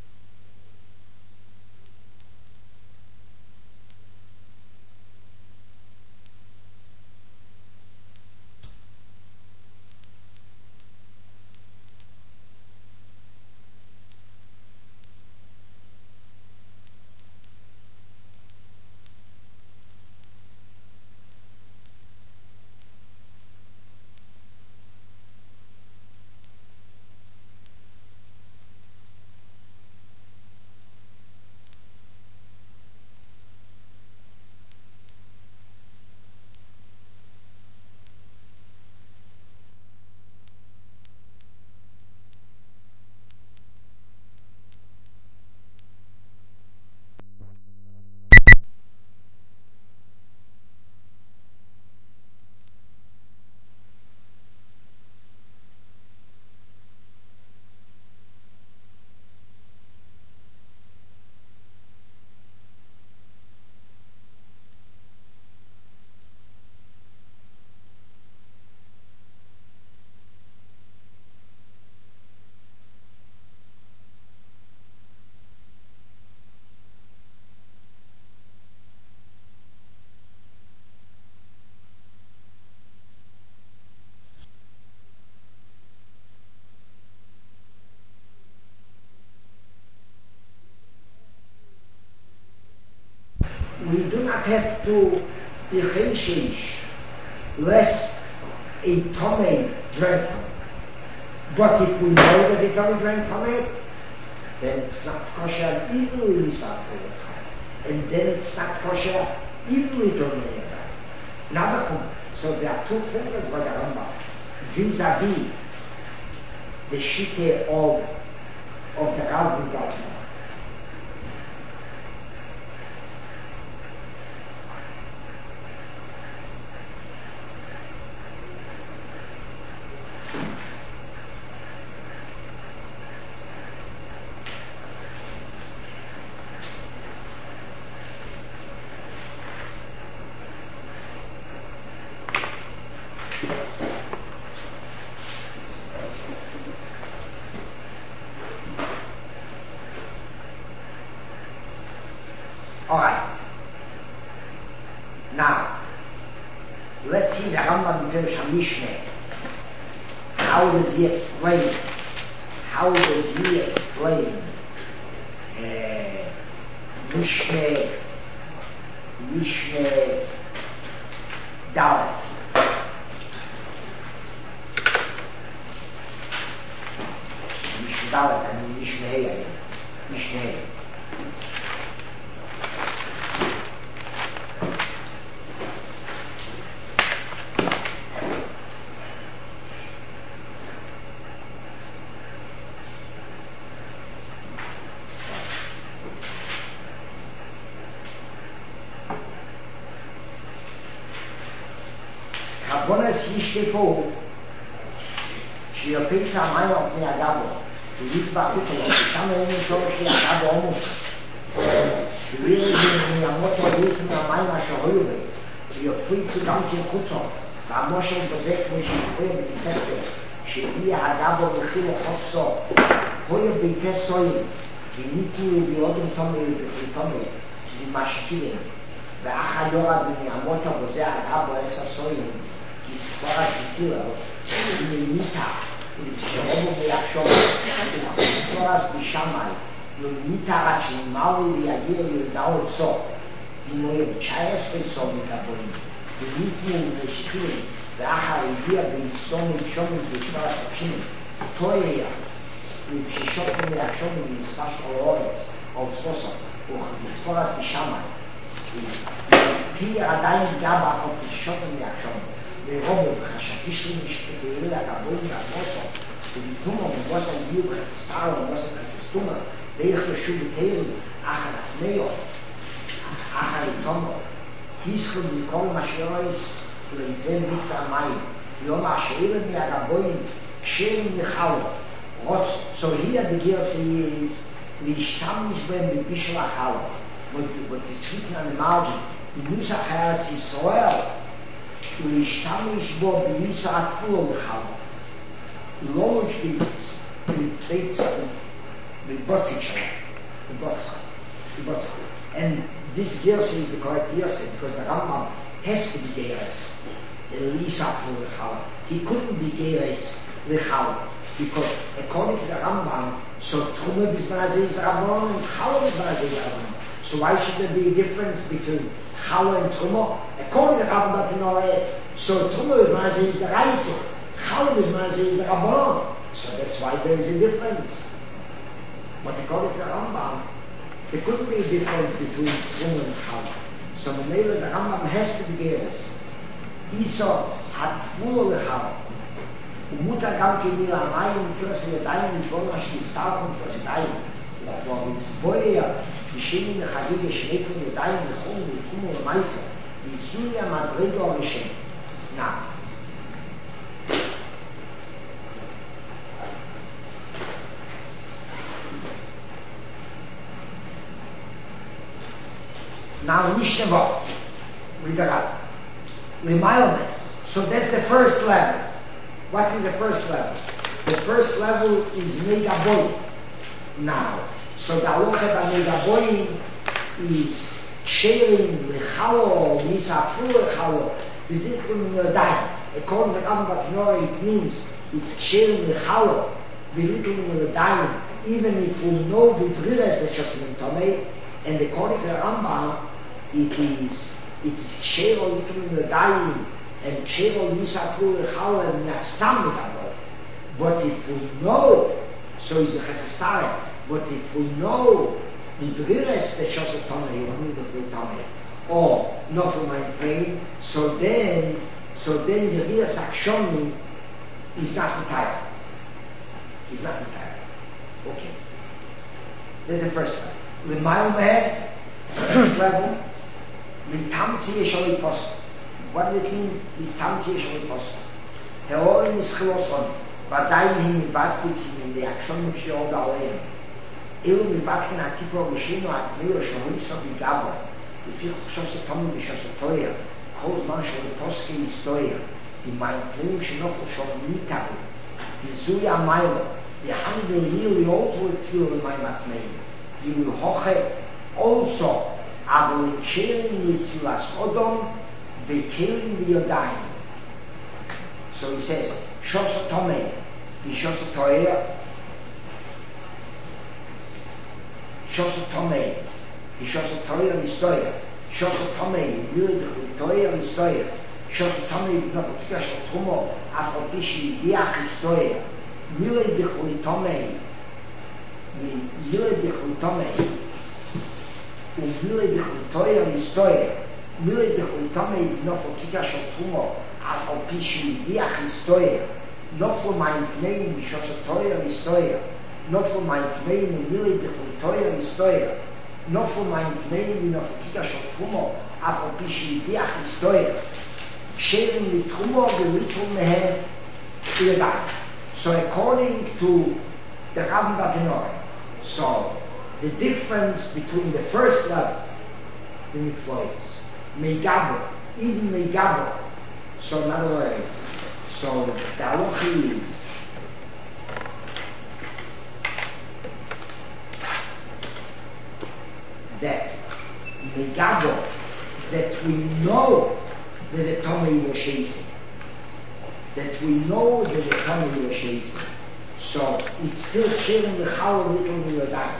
we do not have to be cheshish lest a Tomei drank from it. But if we know that it's only drank from it, then it's not kosher even with Yisrael. And then it's not kosher even with Tomei. Another thing, so there are two things by the Rambam. Vis-a-vis the shite of, of the Rambam Gatman. Alright. Now, let's see the Rambam Pirush HaMishneh. How does he explain? How does he explain uh, Mishneh, Mishneh Dalet? Mishneh Dalet, I mean Mishneh, Mishneh. hier steht vor, שיופק שהמים על פני הגבו, ולהתבחרות לו, וכמה אין איתו שהגבו עמוק. וביר את זה מימות הוריס מהמים אשר היו בי, ויופריצו גם כן חוצו, והמושל בוזק משפחוי ותספר, שהביא הגבו וכילו חוסו, פוי ביתי סויים, וניתו וביעודם תומר ובתומר, שזה משקיעים, ואח היורד ומימות הבוזק הגבו עשר סויים, כי ספורת וסילה, ומימיתה, ושרובו ביחשוב, וחסורת בשמי, ומימיתה רק שמאו ויגיע ירדאו צו, ומויב תשע עשרה סום מקבולים, וניתנו ומשקיעים, ואחר הגיע ביסומים שומים וספורת תפשימים, תויה, וששוט מלחשוב במספר של אורץ, או ספוסה, וספורת בשמי, ותהיה עדיין גבה אחת וששוט מלחשוב, ורובו וחשתי שלי משפטי אלה הגבוים והמוסו וביתומו ומוסו הגיעו בחססטרו ומוסו בחססטומה ואיך ישו בתארי אחר הפניו אחר איתומו היסחו מכל משאירויס ולזה מקטע המים יום השאירים מהגבוים כשרים נחלו רוץ סוהיה בגרסי is להשתמש בהם בבישל החלו ותצחיק נמלג'י בנוסח חייס ישראל ולהשתמש בו בניסה הכפול לחלו. לא משביץ בטריצה, בבוצית שלו, בבוצה, בבוצה. And this Gerse is the correct Gerse because the Rambam has to be Geres, the Lisa הכפול לחלו. He couldn't be Geres לחלו because according to the Rambam, so Trume Bismaraze is the Rabban and Chalo Bismaraze is the Rabban. So why should there be a difference between Chalo and Trumo? According to the Rambam to know so Trumo Bismaraze is the Reise, Chalo Bismaraze is the Rabban. So that's why there is a difference. But according to the Rambam, there couldn't be a difference between Trumo and Chalo. So the name of the Rambam has to be Geres. Esau had full of Chalo. ומותר גם כמיל המים ומתרס לידיים וכל מה שנסתר ומתרס ידיים וכבר מצבויה ושיני לחגיג השנקו ידיים וחום ותקומו למייסה ויזוי המדרגו הראשון נע now Mishnah with the Rab Remilement. So that's the first level. What is the first level? The first level is Megaboy. Now, so the halacha by Megaboy is sharing lechalo, misafur lechalo, v'dikun l'dayim. According to Rambam Batnori, it means it's sharing lechalo, v'dikun l'dayim, even if we know v'briles the Shosmin Tomei, and according to the Rambam, it is it's sharing l'dayim, and Shevol Misapur Lechala Nastam Megaboi. But if we know, so is the Chesestare, but if we know the Briles the Shosat Tomei, or Nidus Tomei, or not from my brain, so then, so then the Rias Akshoni is not retired. Is not retired. Okay. There's the first level. With my own head, the first level, with Tamtzi Yesholi Post. What does it mean? The Tamti Yesholi Post. Heorim is Chiloson, Vadaim him in Vatkutzim in the action of Sheol Daleim. Elu Mivatkin Atipro Mishino Atmeo Shoritso Bigabo. If you Shosha Tomu Bishosha Toya, Kol Man Sholi Poske Istoya, the Maitlim Shinofo Shol Mitabu, the Zuya Mailo, the Hanbe Hil, the also will feel in my Matmei. You will Hoche also, Abo Cherin with you as Odom, they killing the Yodayim. So he says, Shosa Tomei, Vishosa Toya, Shosa Tomei, Vishosa Toya Listoya, Shosa Tomei, Yud Toya Listoya, Shosa Tomei, Nofotika Shotumo, Afopishi, Diach Listoya, Mille Bichuli Tomei, Mille Bichuli Tomei, Mille Bichuli Toya Listoya, Mille Bichulitame Nofotika Shotumo, Afopishi Diach Listoya, not for my name Shoshatoya Listoya, not for my name Mille Bichulitoya Listoya, not for my name Nofotika Shotumo, Afopishi Diach Listoya. sharing with Truma, the little mehem, Iladai. So according to the Rav Batanor, so the difference between the first level, the Mikvois, Meigabo, even Meigabo, so in other words, so the halacha is that Megabo, that we know that the Tomei was chasing, that we know that the Tomei was chasing, so it's still sharing the Challah little Miladai.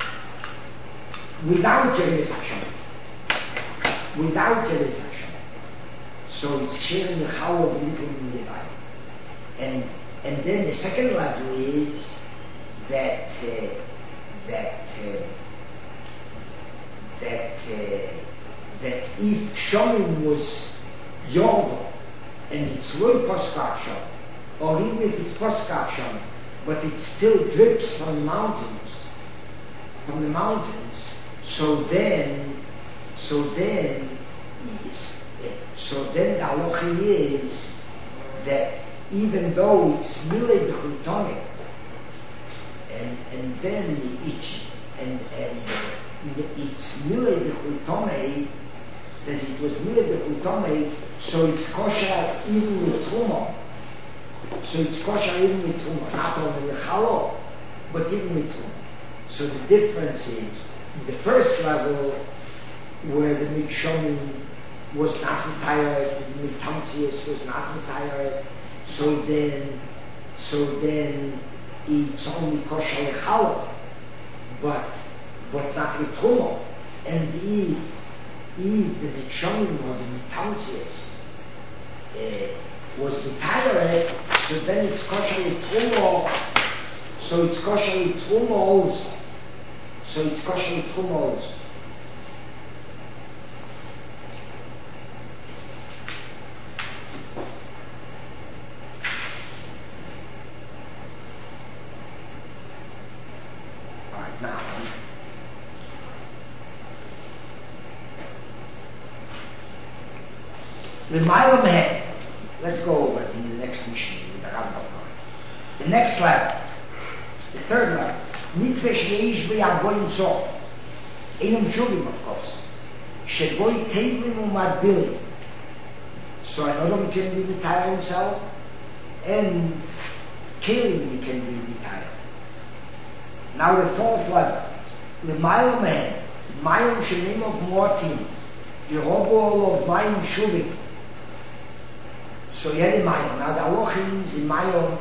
Without Yeres Hashem. Without Yeres Hashem. So it's sharing the Challah little Miladai. And and then the second level is that uh, that uh, that uh, that if Shomim was Yordo and it's low post-caption, or even if it's post-caption, but it still drips from the mountains, from the mountains, so then, so then, is, so then the halacha is that even though it's milei b'chutonic, and and then it's and and it's milei b'chutonic, that it was milei b'chutonic, so it's kosher even with truma. So it's kosher even with truma, not only with challah, but even with truma. So the difference is the first level where the Mikshomim was not retired, the Mitamtsius was not retired, so then so then it's only kosher challah, but but not with truma. And if if the Mikshomim or the Mitamtsius uh, was retired, so then it's kosher with truma, so it's kosher with truma also. So it's kosher with truma also. Alright, now the Mile Mehem. Let's go over it in the next mission with the Rambam. The next level, the third level, Mikveh Sheish B'Yagoyim Zor, Einam Shuvim, of course, Shegoy Tevlim U'Marbilim. So another can be retired himself, and Kelim can be retired. Now the fourth level, the Mile Mehem, Mayim Shenim of Mortim, Yerobol of Mayim Shuvim. So you had a Mayim. Now the halacha is in Mayim,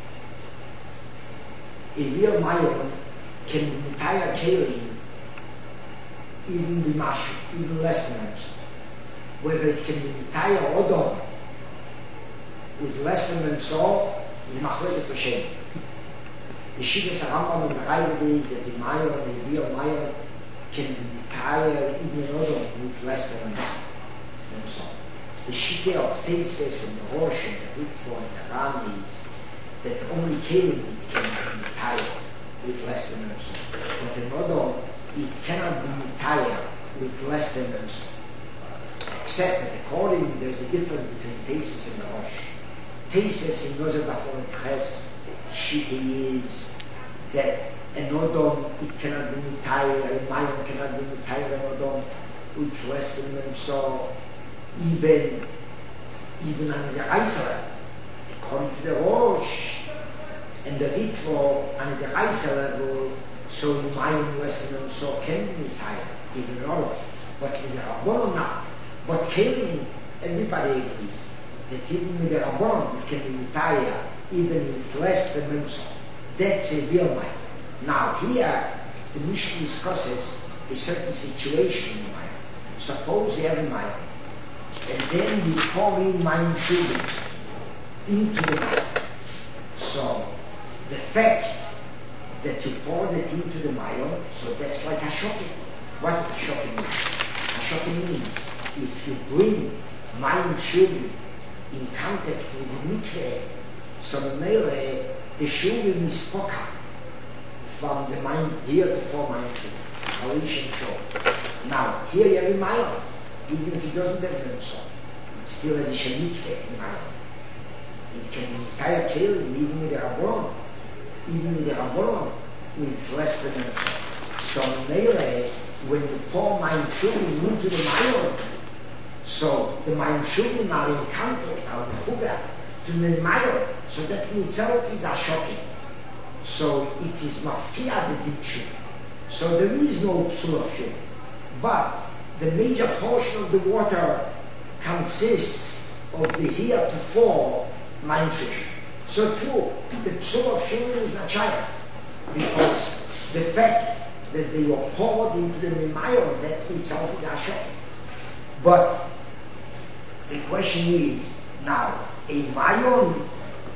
a real Mayim can retire Kelim even be Mashu, even less than that. Whether it can be retire Odom with less than himself is Machlekes Hashem. The Shittas Rambam and the Raivad is that the Mayim, a real Mayim, can retire even Odom with less than himself. The Shitah of Teisves and the Rosh and the Ritvo and the Ram is that only Kelim can be retired with less than himself. But in Odom, it cannot be retired with less than himself. Except that according, there's a difference between Teisves and the Rosh. Teisves in Nozer Bachon Ches, Shitah is that an Odom, it cannot be retired, a Mayim cannot be retired an Odom with less than himself. Even, even on the Reisel, according to the Rosh and the Ritvo on the Reisel level, so in Mayim less than so can be retired, even Rosh, but in the Rabbanon not. But Kelim, everybody agrees that even with the Rabbanon it can be retired even with less than himself. That's a real Mayim. Now here, the Mishnah discusses a certain situation in Mayim. Suppose you have a Mayim, and then you pour in Mayim Shuvim into the Mayim. So the fact that you poured it into the Mayim, so that's like Hashokim. What does Hashokim mean? Hashokim means if you bring Mayim Shuvim in contact with the Mikveh, so the Mele, the Shuvim is spoken from the Mayim, here to four Mayim Shuvim. Now, here you have a Mayim. Even if he doesn't have himself. still has a shenikve in Mayon. It can be entire kelim, even with the Rabbanon, even with the Rabbanon, with less than a so Mele, when you pour Mayim Shuvim into the Mayon, so the Mayim Shuvim are in contact, are in Chuga, to the Mayon, so that in itself is a shocking. So it is mafkia the dikshu. So there is no psula shuvim. But the major portion of the water consists of the heretofore Mayim Shuvim. So too, the psula shuvim is not chaya, because the fact that they were poured into the Mayon, that itself is a shocking. But the question is, now, a Mayon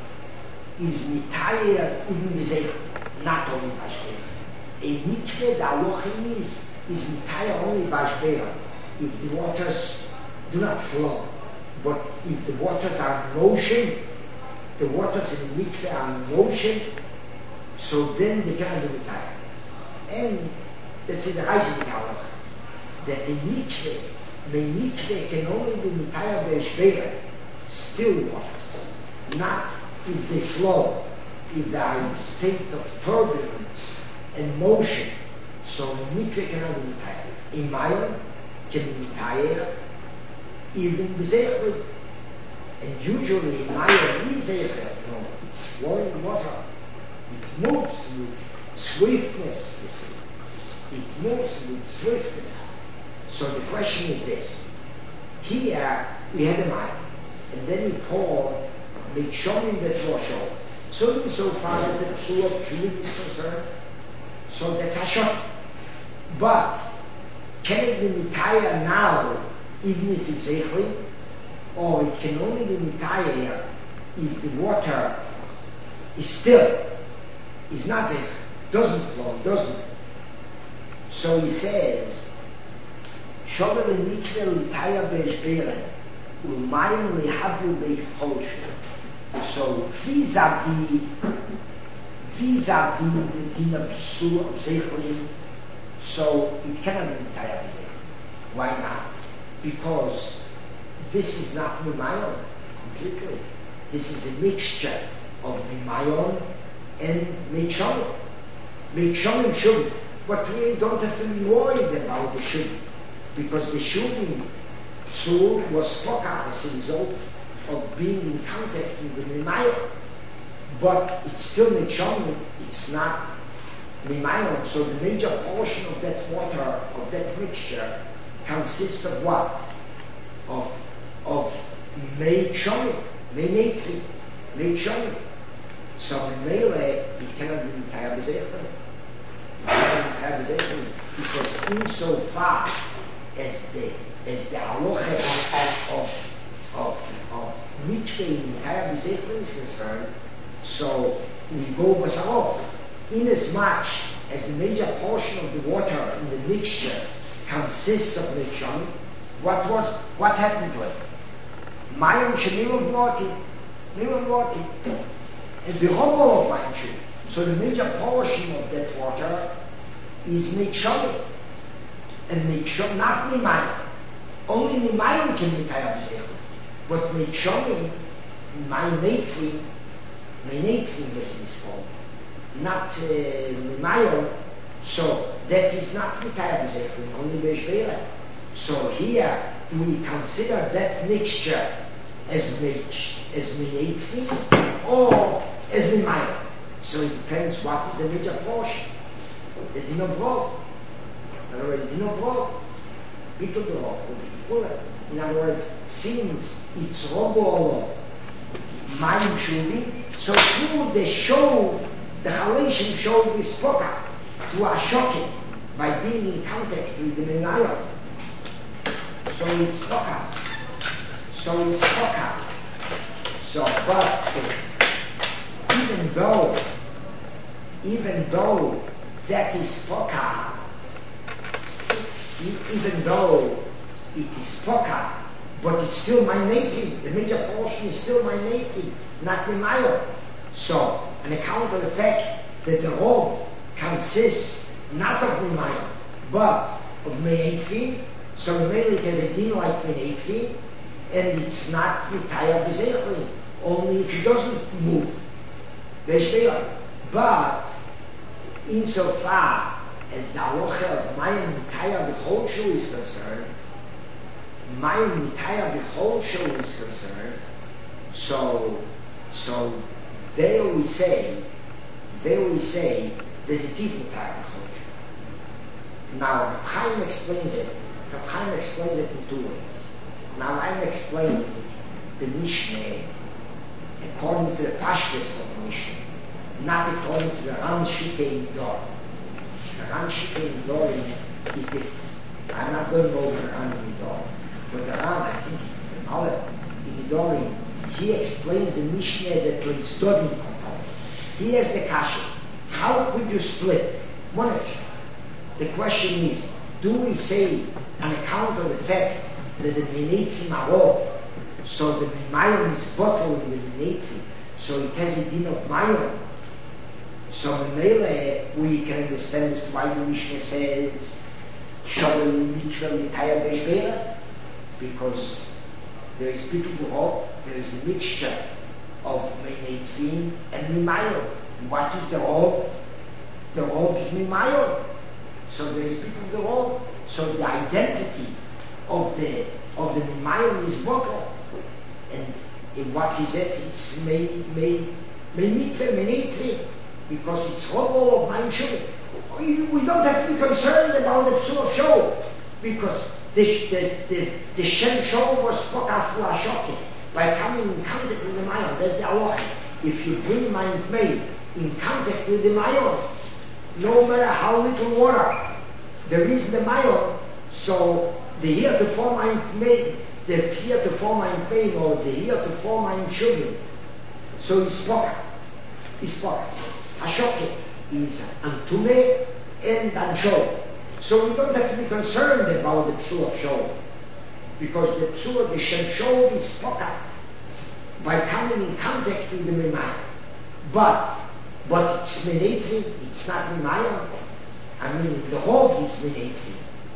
is mitayeh even mizech, not only bashbeira. A mikveh, the halacha is, is mitayeh only bashbeira. If the waters do not flow, but if the waters are in motion, the waters in the mikveh are in motion, so then they cannot be mitayeh. And that's in the Reise of the halacha, that the mikveh, the mikveh can only be mitayeh bashbeira, still waters, not if they flow, if they are in a state of turbulence and motion. So mikveh cannot be mitayeh. In Mayon can be mitayeh even b'zeichel. And usually in Mayon is zeichel, you know, it's flowing water. It moves with swiftness, you see. It moves with swiftness. So the question is this. Here we had a Mayon, and then we poured make showing that Roshel. So so far as the psul of Shuvim is concerned, so that's a shot. But can it be mitayeh now, even if it's zeichli, or it can only be mitayeh if the water is still, is not zeichli, doesn't flow, doesn't. So he says, Shover mikveh l'tayeh be'eshberen, u'mayim lihavlu be'choshen. So vis-a-vis, vis-a-vis the din of psul of zeichlim, so it cannot be mitayeh b'zeich. Why not? Because this is not mimayon completely. This is a mixture of mimayon and meikshomim. Meikshomim shuvim. But we don't have to be worried about the shuvim, because the shuvim psul was struck out as a result of being in contact with the mimayon. But it's still meikshomim, it's not mimayon. So the major portion of that water, of that mixture, consists of what? Of of meikshomim, meinetri, meikshomim. So in Mele, it cannot be mitayeh b'zeichlim. It cannot be mitayeh b'zeichlim, because insofar as the as the halacha of of of mikveh mitayeh b'zeichlim is concerned, so we go b'sarov. Inasmuch as the major portion of the water in the mixture consists of meikshomim, what was what happened to it? Mayim shemilim v'loti, milim v'loti, and the rubble of mayim shemilim. So the major portion of that water is meikshomim, and meikshomim not mimayim. Only mimayim can be mitayeh b'zeichlim, but meikshomim, meinetri, meinetri as it is called, not uh, mimayim. So that is not mitayeh b'zeichlim, only beishbeira. So here we consider that mixture as mich, as meinetri or as mimayim. So it depends what is the major portion. The din of rov. In other words, the din of rov, bittul rov, in other words, since it's robo mayim shuvim, so through the show, the halation show this poka, through a shocking, by being in contact with the mimayim. So it's poka. So it's poka. So, but even though, even though that is poka, even though it is poka, but it's still my native. The major portion is still my native, not mimayim. So, on account of the fact that the rov consists not of mimayim, but of meinetri, so mainly it has a din like meinetri, and it's not Mitaya B'Zeichli, only if it doesn't move. But insofar as the halacha of Mayim Mitaya B'Chol Shu is concerned, Mayim Mitaya B'Chol Shu is concerned, so, so there we say, there we say that it is Mitaya B'Chol Shu. Now, Chaim explains it. Chaim explains it in two ways. Now, I'm explaining the Mishnah according to the Pashtus of the Mishnah, not according to the Ran Shitei Midor. The Ran Shitei Midor is different. I'm not going over the Ran Midor. But the Ran, I think, in Aleph, in Midorim, he explains the Mishnah that when it's studying component. He has the kasha. How could you split one action? The question is, do we say on account of the fact that the Menetrim are all, so the Mayon is bottled in the Menetrim, so it has a din of Mayon. So in Mele, we can understand this why the Mishnah says, Sholem Mikveh Mitaya Beshbera, because there is people hope, there is a mixture of Menetrim and Mimayon. What is the hope? The hope is Mimayon. So there is people the hope. So the identity of the of the Mimayon is vocal. And in what is it? It's may may may mikveh Menetrim, because it's whole of Mayim Shuvim. We don't have to be concerned about the Psul of Show, because the the the, the Shem Show was put after Ashoke by coming in contact with the Mayon. There's the halacha. If you bring Mayim Tmei in contact with the Mayon, no matter how little water there is the Mayon, so the here to form Mayim Tmei, the here to form Mayim Tmei, or the here to form Mayim Shuvim, so it's poka, it's poka. Ashoke is Antume and Ansho. So we don't have to be concerned about the Psul of Show, because the Psul of the Shem Show is poka by coming in contact with the Mimayon. But, but it's Menetrim, it's not Mimayon. I mean, the Hov is Menetrim.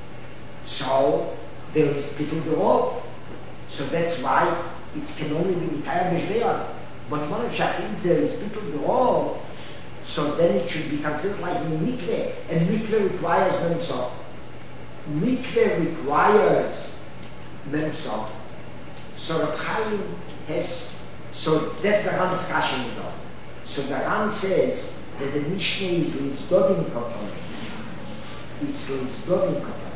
So, there is Bitul the Hov. So that's why it can only be Mitaya Beshbera. But one of if there is Bitul the Hov, so then it should be considered like a mikveh, and mikveh requires memsov. Mikveh requires memsov. So Reb Chaim has, so that's the Ran discussion, you know. So the Ran says that the Mishnah is Lizdodin Koton. It's Lizdodin Koton.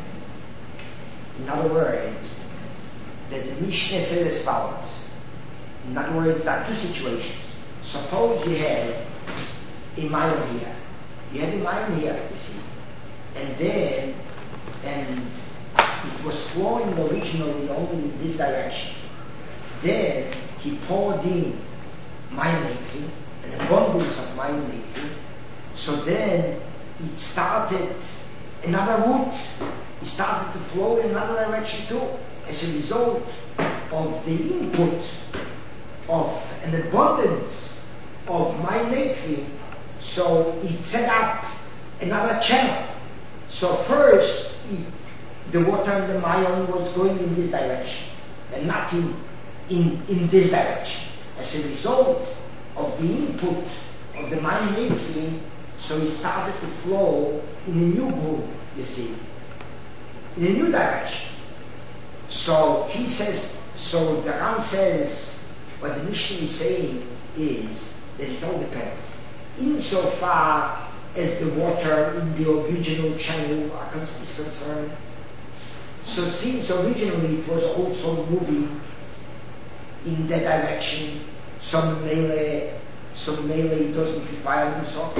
In other words, that the Mishnah says as follows. In other words, there are two situations. Suppose you had a Mayon here. You had a Mayon here, you see. And then, and it was flowing originally only in this direction. Then he poured in Mayim Neitrim, an abundance of Mayim Neitrim. So then it started another route. It started to flow in another direction too, as a result of the input of an abundance of Mayim Neitrim. So it set up another channel. So first, it, the water in the Mayon was going in this direction, and not in, in, in this direction. As a result of the input of the Mayim Neitrim, so it started to flow in a new groove, you see, in a new direction. So he says, so the Ram says, what the Mishnah is saying is that it all depends. Insofar as the water in the original channel is concerned, so since originally it was also moving in that direction, some melee, some melee doesn't require himself,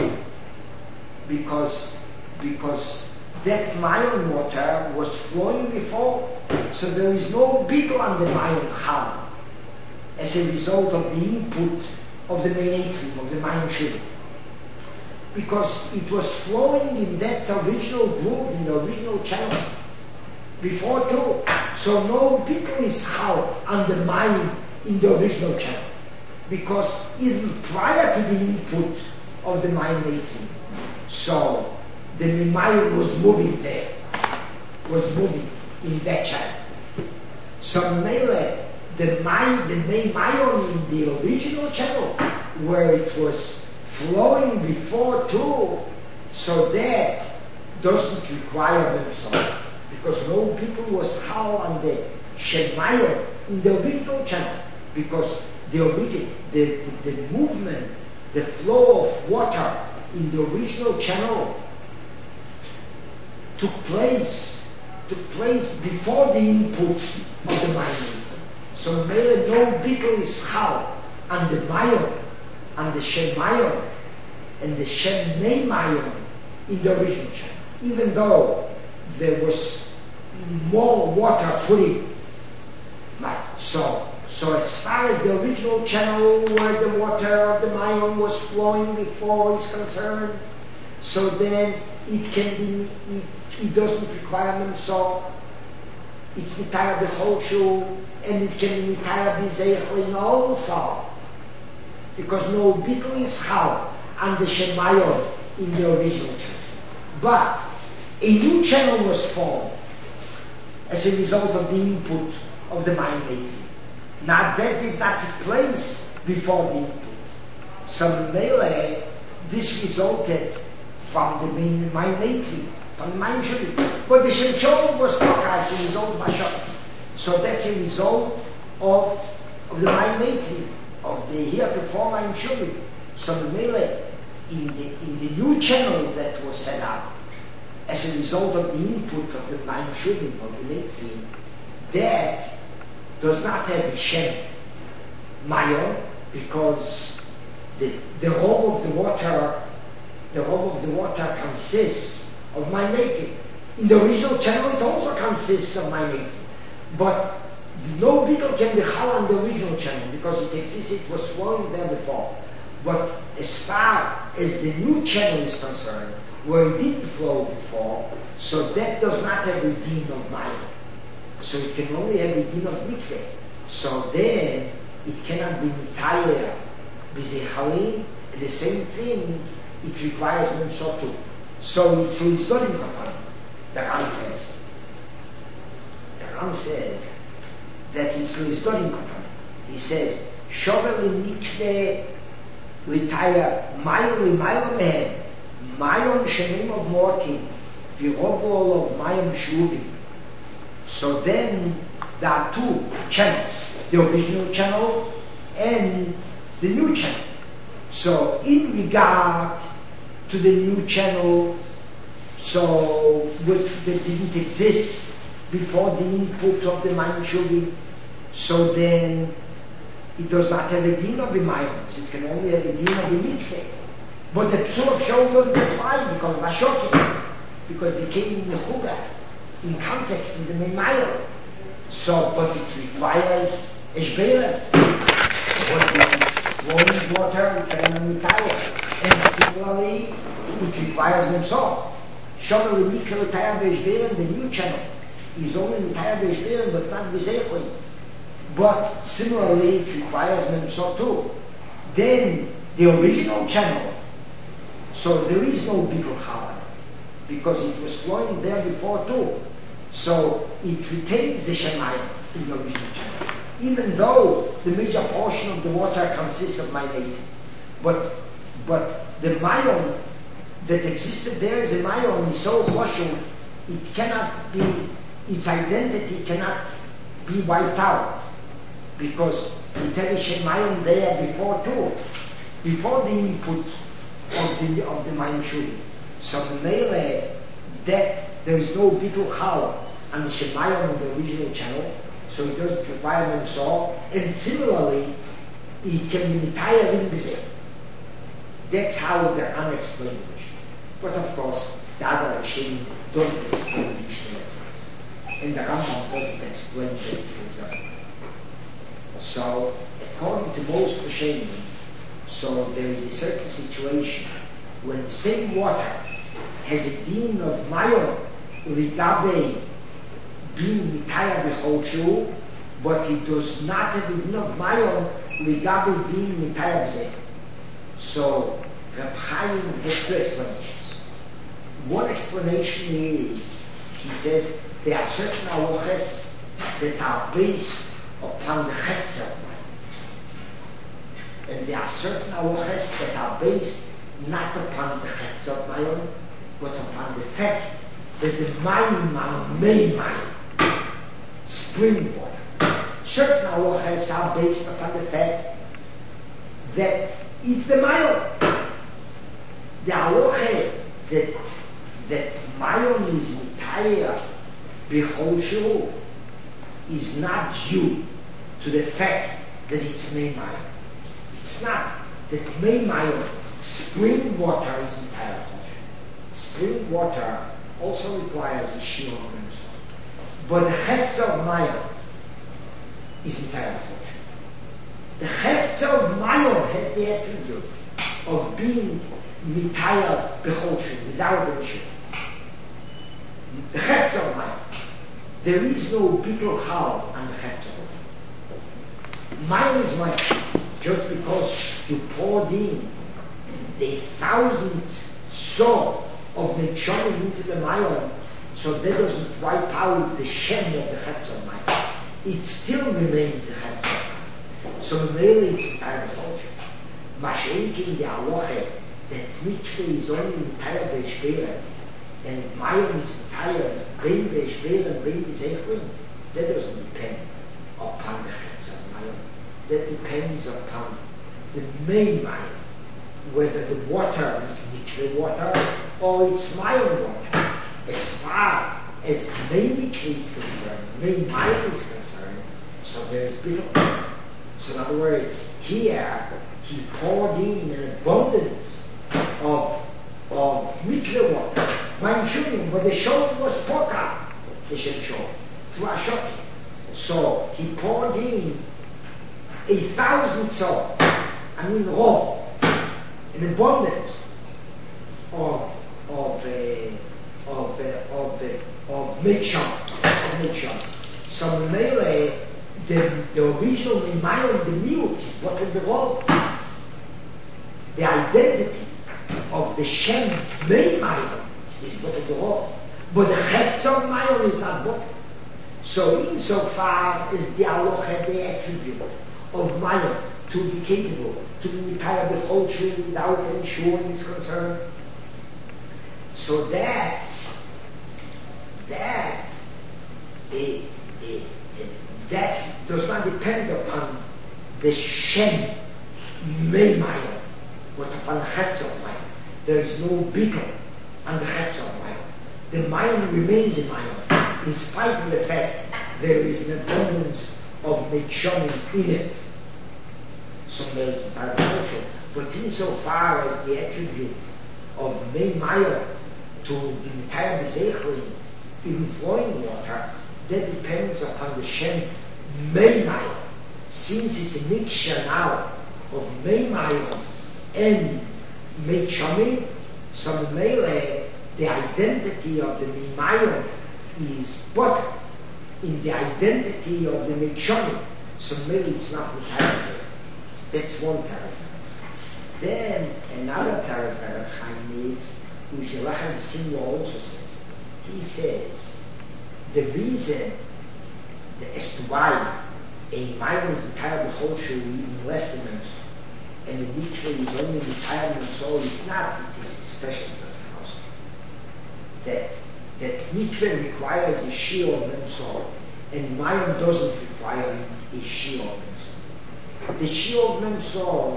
because because that Mayon water was flowing before, so there is no bigger on the Mayon Chal as a result of the input of the Menetrim, of the Mayim Shuvim. Because it was flowing in that original groove, in the original channel, before too. So no people is how on the Mayim in the original channel. Because even prior to the input of the Mayim Neitrim, so the Mayim was moving there, was moving in that channel. So Mele, the main, the main mayon in the original channel, where it was flowing before too, so that doesn't require themselves, because no people was how on the Shemayon in the original channel, because the origin, the, the, the movement, the flow of water in the original channel took place, took place before the input of the mayon. So maybe no bigger is how and the mayon and the Shemayon and the Shemei mayon in the original channel, even though there was more water put in. Right. So, so as far as the original channel where the water of the mayon was flowing before is concerned, so then it can be, it, it doesn't require them, so it's mitayah b'chol and it can be mitayah b'zeichlin also, because no bittul is how and the Shemayon in the original channel. But a new channel was formed as a result of the input of the mayon later. Now that did not take place before the input. So Mele, this resulted from the main mayon later, from the mayon shuvim. But the Shemshol was not as a result of Mashal. So that's a result of, of the mayon later, of the heretofore mayon shuvim. So the Mele, in the, in the new channel that was set up, as a result of the input of the mayon shuvim, of the later, that does not have a Shem mayon, because the, the whole of the water, the whole of the water consists of mayon later. In the original channel it also consists of mayon later. But no bigger can be chal on the original channel, because it exists, it was flowing there before. But as far as the new channel is concerned, where it didn't flow before, so that does not have a din of mayon. So it can only have a din of mikveh. So then it cannot be mitayah b'zechalim, and the same thing, it requires memsot too. So it's it's not in Katan. The Ram says. The Ram says that it's not in Katan. He says, shovel mikveh l'tayah mayon l'mayon mehen, mayon shenim of mortin, v'robol of mayon shuvim. So then there are two channels, the original channel and the new channel. So in regard to the new channel, so what that didn't exist before the input of the mayon shuvim, so then it does not have a din of the mayons, it can only have a din of the mikveh. But the psul of shov doesn't apply because of Vashokim, because they came in the chuga, in contact with the mayon. So, but it requires Eshbela. What is flowing water, it can be mitayah. And similarly, it requires Memsor. Shovel Mikra mitayah Eshbela, the new channel, is only mitayah Eshbela, but not B'zeichli. But similarly, it requires Memsor too. Then, the original channel, so there is no Bikul Chala, because it was flowing there before too. So it retains the Shemayon in the original channel, even though the major portion of the water consists of mayon. But but the mayon that existed there as a mayon is so partial, it cannot be, its identity cannot be wiped out, because it had a Shemayon there before too, before the input of the of the mayon shuvim. So the mele that there is no bittul chal and the Shemayon on the original channel, so it doesn't require Memsor, and similarly, it can be mitayah in b'zeh. That's how the Ram explains it. But of course, the other Rishonim don't explain it, and the Rambam doesn't explain it. So, according to most Rishonim, so there is a certain situation when the same water has a din of mayon ligabe being mitayah b'chol shu, but it does not have a din of mayon ligabe being mitayah b'zeh. So Reb Chaim has two explanations. One explanation is, he says, there are certain halachas that are based upon the Chetzer of Mayim. And there are certain halachas that are based not upon the Chetzer of Mayim, but upon the fact that the Mayim are main Mayim, spring water. Certain halachas are based upon the fact that it's the Mayim. The halacha that that Mayim is mitayah b'chol shiru is not due to the fact that it's main Mayim. It's not that main Mayim, spring water is mitayah. Spring water also requires a shiur and so. But the Chetzer of Mayim is mitayah. The Chetzer of Mayim has the attribute of being mitayah b'chol shiur, without any shiur. The Chetzer of Mayim. There is no bittul chal on the Chetzer. Mayim is much. Just because you poured in a thousand saw of mekshonim into the Mayim, so that doesn't wipe out the shem of the Chetzer of Mayim. It still remains a Chetzer. So really it's entire culture. Mashenki in the halacha that mikveh is only entire beishbera, and Mayim is entire bein beishbera and bein bezeichlim, that doesn't depend upon the Chetzer of Mayim. That depends upon the main Mayim, whether the water is mikveh water or it's Mayim water. As far as main mikveh is concerned, main Mayim is concerned, so there is bittul. So in other words, here he poured in an abundance of of mikveh water. Mayim shunim, but the shonim was poka, the shem shom, through Ashoki. So he poured in a thousand saw, I mean raw, an abundance of of uh, of uh, of uh, of miksham, of miksham. So melee, the the original Mayim, the milk is what in the raw. The identity of the Shem main Mayim is what in the raw, but the Chetzer of Mayim is not what. So insofar as the halacha, the attribute of Mayim to be capable, to be mitayah b'chol shiur without any shiur is concerned. So that, that, uh, uh, uh, that does not depend upon the Shem main Mayim, but upon the Chetzer of Mayim. There is no bittul on the Chetzer of Mayim. The Mayim remains in Mayim, in spite of the fact there is an abundance of mekshonim in it. Some males in agriculture, but insofar as the attribute of main Mayim to the entire bezeichlim, even flowing water, that depends upon the Shem main Mayim. Since it's a mixture now of main Mayim and mekshonim, so mele, the identity of the main Mayim is but in the identity of the mekshonim. So maybe it's not mitayah. That's one paragraph. Then another paragraph Chaim is, which Elachim Simlo also says. He says the reason as to why a Mayim is mitayah b'chol shiur even less than him, and the mikveh is only mitayah b'chol is not. It is special circumstance that that mikveh requires a shiur of memsol, and Mayim doesn't require a shiur of memsol. The shiur of memsol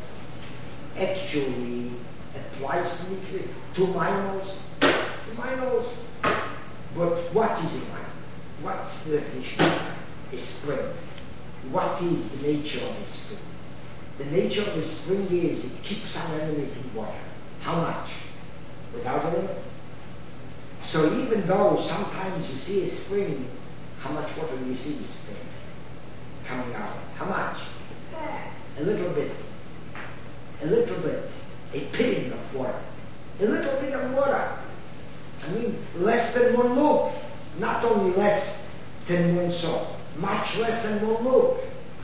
actually applies to mikveh, to Mayimos, to Mayimos. But what is a Mayim? What's the definition of a spring? What is the nature of a spring? The nature of a spring is it keeps on emanating water. How much? Without a limit. So even though sometimes you see a spring, how much water do you see in the spring coming out? How much? A little bit. A little bit. A pin of water. A little bit of water. I mean, less than one loop. Not only less than one saw. Much less than one loop.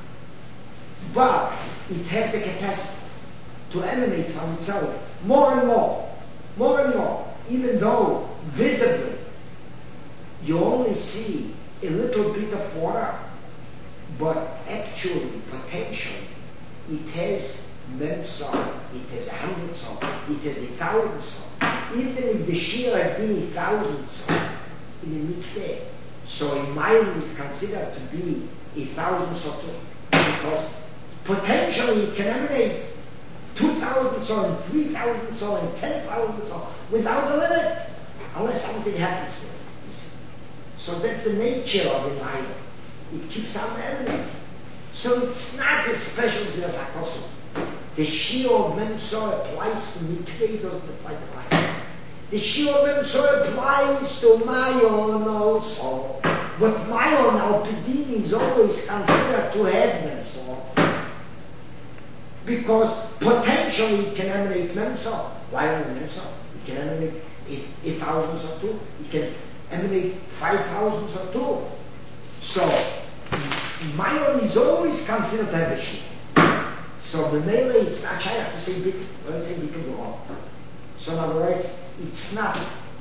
But it has the capacity to emanate from itself more and more. More and more. Even though visibly you only see a little bit of water, But actually, potentially, it has memsar, it has a hundred song, it has a thousand song. Even if the shear had been a thousand song in the mikveh, so a mile is considered to be a thousand song because potentially it can emanate two thousand song, three thousand song, and ten thousand song without a limit, unless something happens to it. So that's the nature of a mile. It keeps on emanating. So it's not as special as a apostle. The shear of memsor applies to mikveh, doesn't apply to mile. The shear of memsor applies to mayon also. But mayon alpidin is always considered to have memsor. Because potentially it can emanate memsor. Why only memsor? It can emanate a, a thousands or two. It can emanate five thousands or two. So, mayon is always considered to have a shear. So the melee, it's not shaykh to say bit, let's say bit wrong. So in other words, it's not,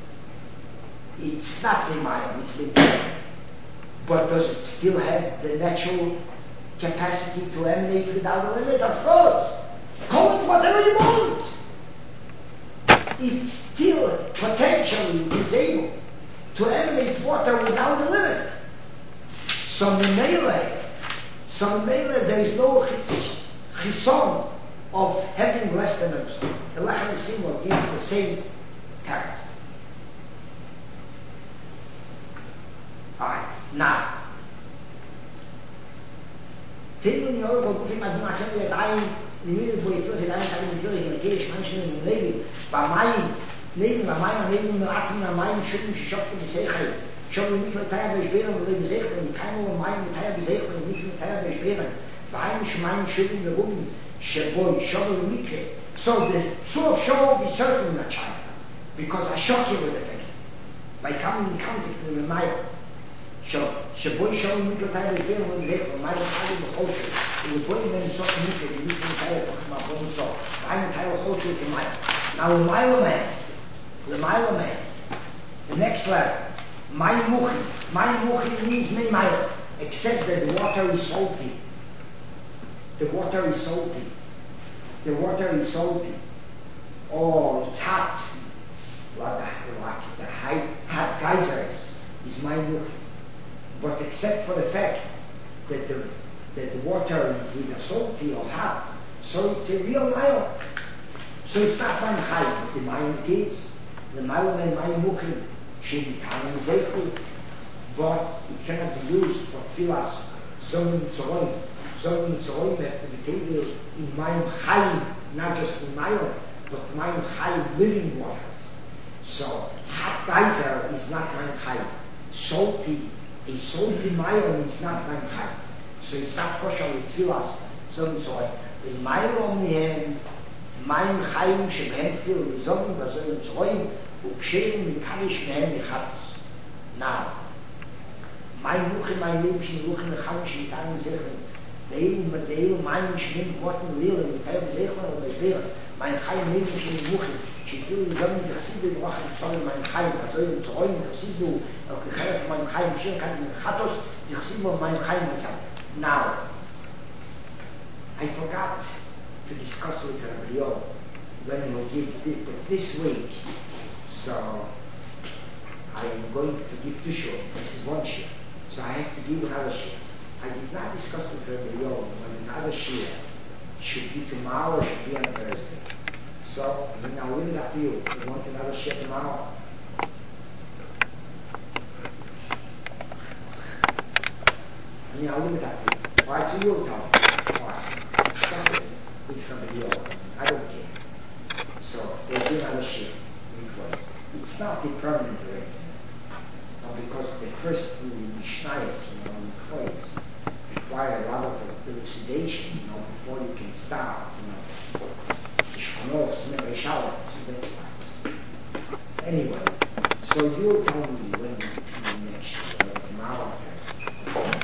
it's not a mayon, it's bit. But does it still have the natural capacity to emanate without a limit? Of course. Call it whatever you want. It still potentially is able to emanate water without a limit. So in the melee, so in the melee there is no chison of having less than us. The Lechem symbol gives the same character. Alright, now. Tell me all the things I do not tell you that I am in the middle of the first time I am in the case, mentioned in the Levi, by my name, by my name, by my name, shouldn't you shop in the Sechel? Shop in the Tire by Speren, and the Sechel, and the kind of mine, the Tire by Sechel, and the Tire by Speren. By Shemaim Shulim Lerubim Sheboy Shovel Mikre. So the soul of Shovel is certainly not China, because Ashoki was affected by coming in contact with the Maya. So Sheboy Shovel Mikre Tire is being on the left, and Maya Tire the Hoshu. The boy man saw Mikre, the Mikre Tire of Mabon saw. Maya Tire Hoshu to Maya. Now the Maya man, the Maya man, the next level, Maya Muchi. Maya Muchi means many Maya, except that the water is salty. The water is salty. The water is salty. Oh, it's hot. Like the, like the high, hot geysers is my milk. But except for the fact that the, that the water is either salty or hot, so it's a real mile. So it's not my high, but the mile it is. The mile and my muchim should be time zeichel, but it cannot be used for filas, zonim tzoroim. So it's all that the table in Mayim Chayim, not just in Mayim, but Mayim Chayim living waters. So hot geyser is not Mayim Chayim. Salty, a salty Mayim is not Mayim Chayim. So it's not kosher with filas. So it's all. In Mayim Mihem, Mayim Chayim Shebhem Fil Rizom, Bazo Yitzroim, Uksherim Mikarish Mehem Yichatos. Now, Mayim Muchim, Mayim Lim, Shin Muchim, Mecham, Shin Tanim Zechem. Deil mit deil mein schlimm worten will mit teil sehr und das wäre mein heim nicht schon buchen ich will dann die sie die machen soll mein heim soll in treuen sie du auch gehört mein heim schön kann mit hatos die sie mein heim haben. Now I forgot to discuss with Rio when we give this, this week, so I am going to give two shows. This is one share, so I have to give another share. I did not discuss with Rabbi Yom when another share should be tomorrow or should be on Thursday. So, I mean, I'll leave it up to you. You want another share tomorrow? I mean, I'll leave it up to you. Why, to you, tell me. Why? Discuss it with Rabbi Yom. I don't care. So, there'll be another share. Because it's not a permanent arrangement. Because the first two Mishnayos, you know, in place, require a lot of elucidation, you know, before you can start, you know. Shchonos, never shower, so that's why. Anyway, so you'll tell me when the next year, tomorrow.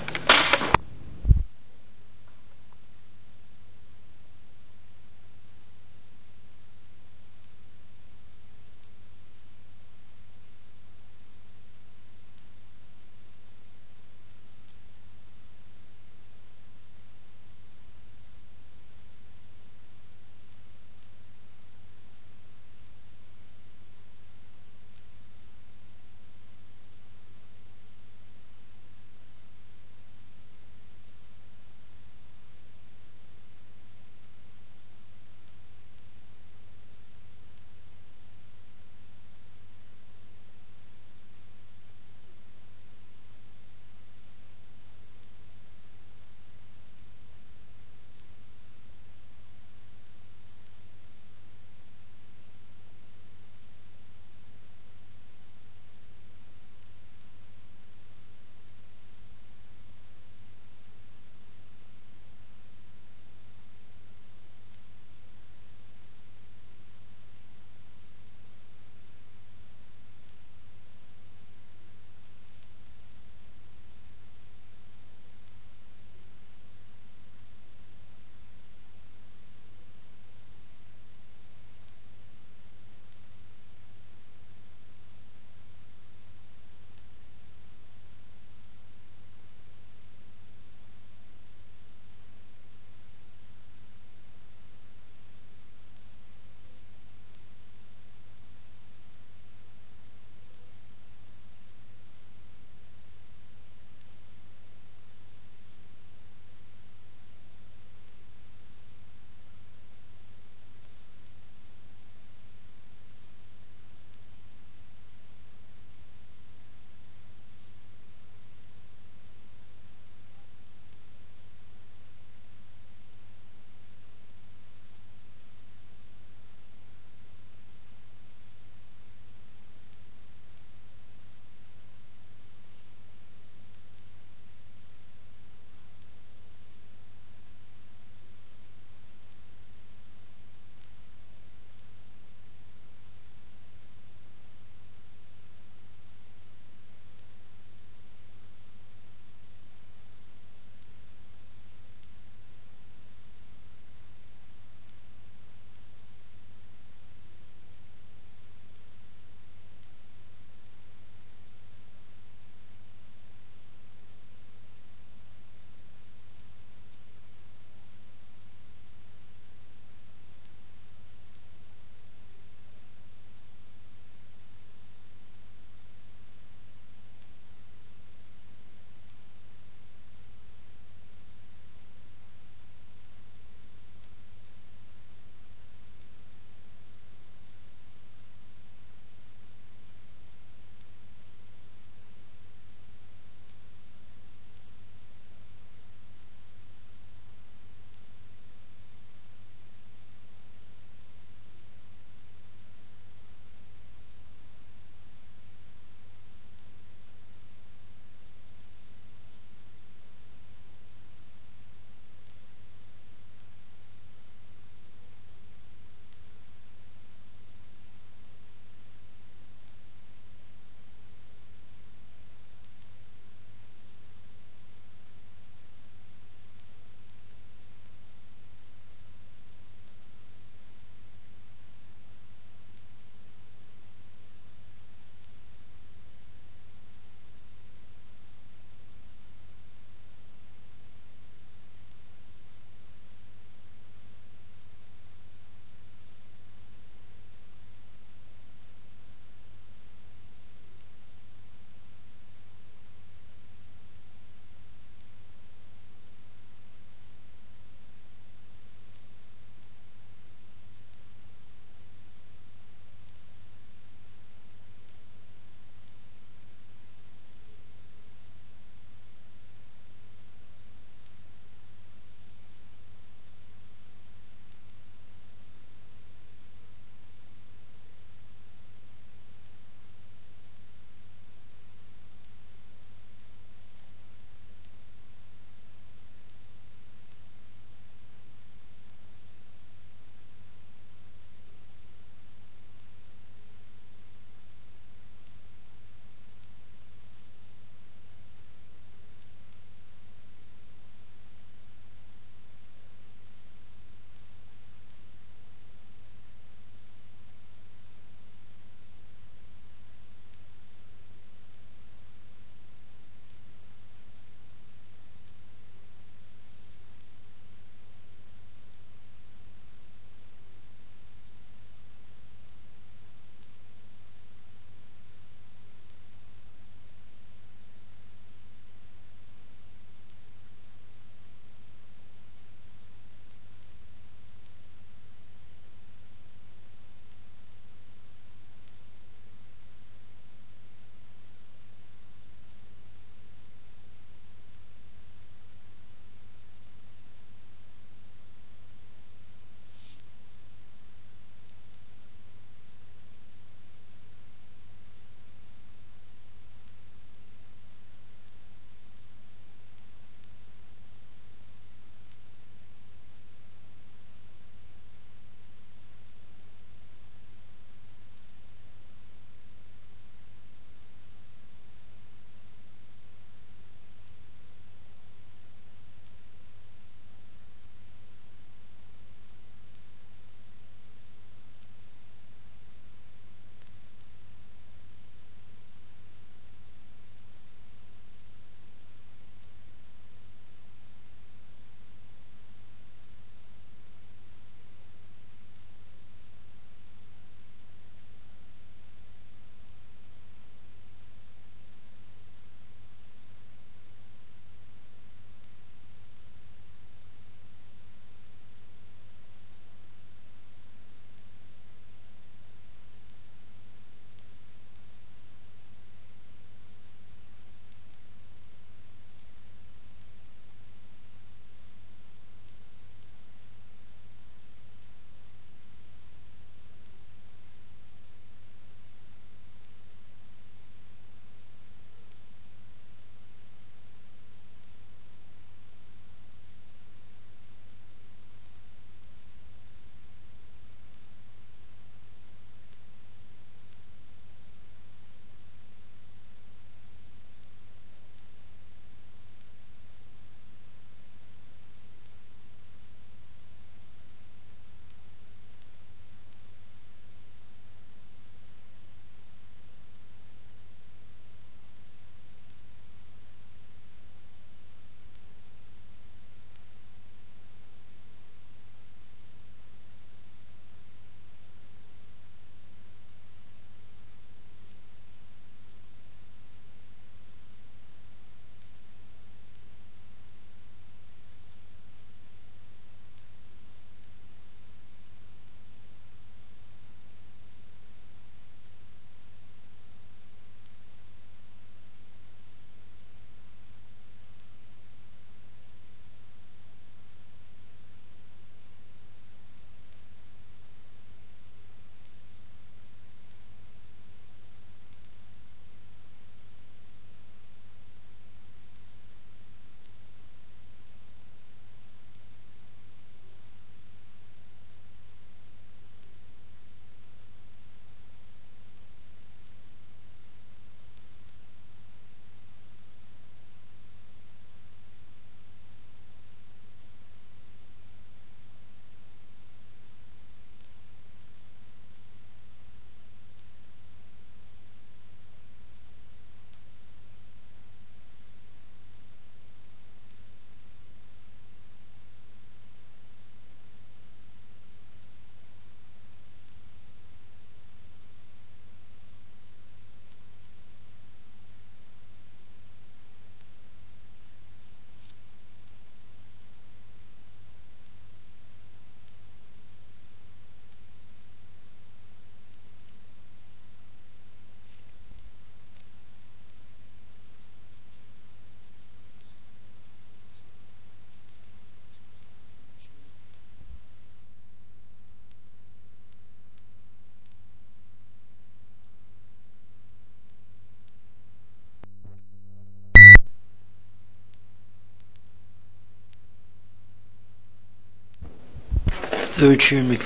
Third chair,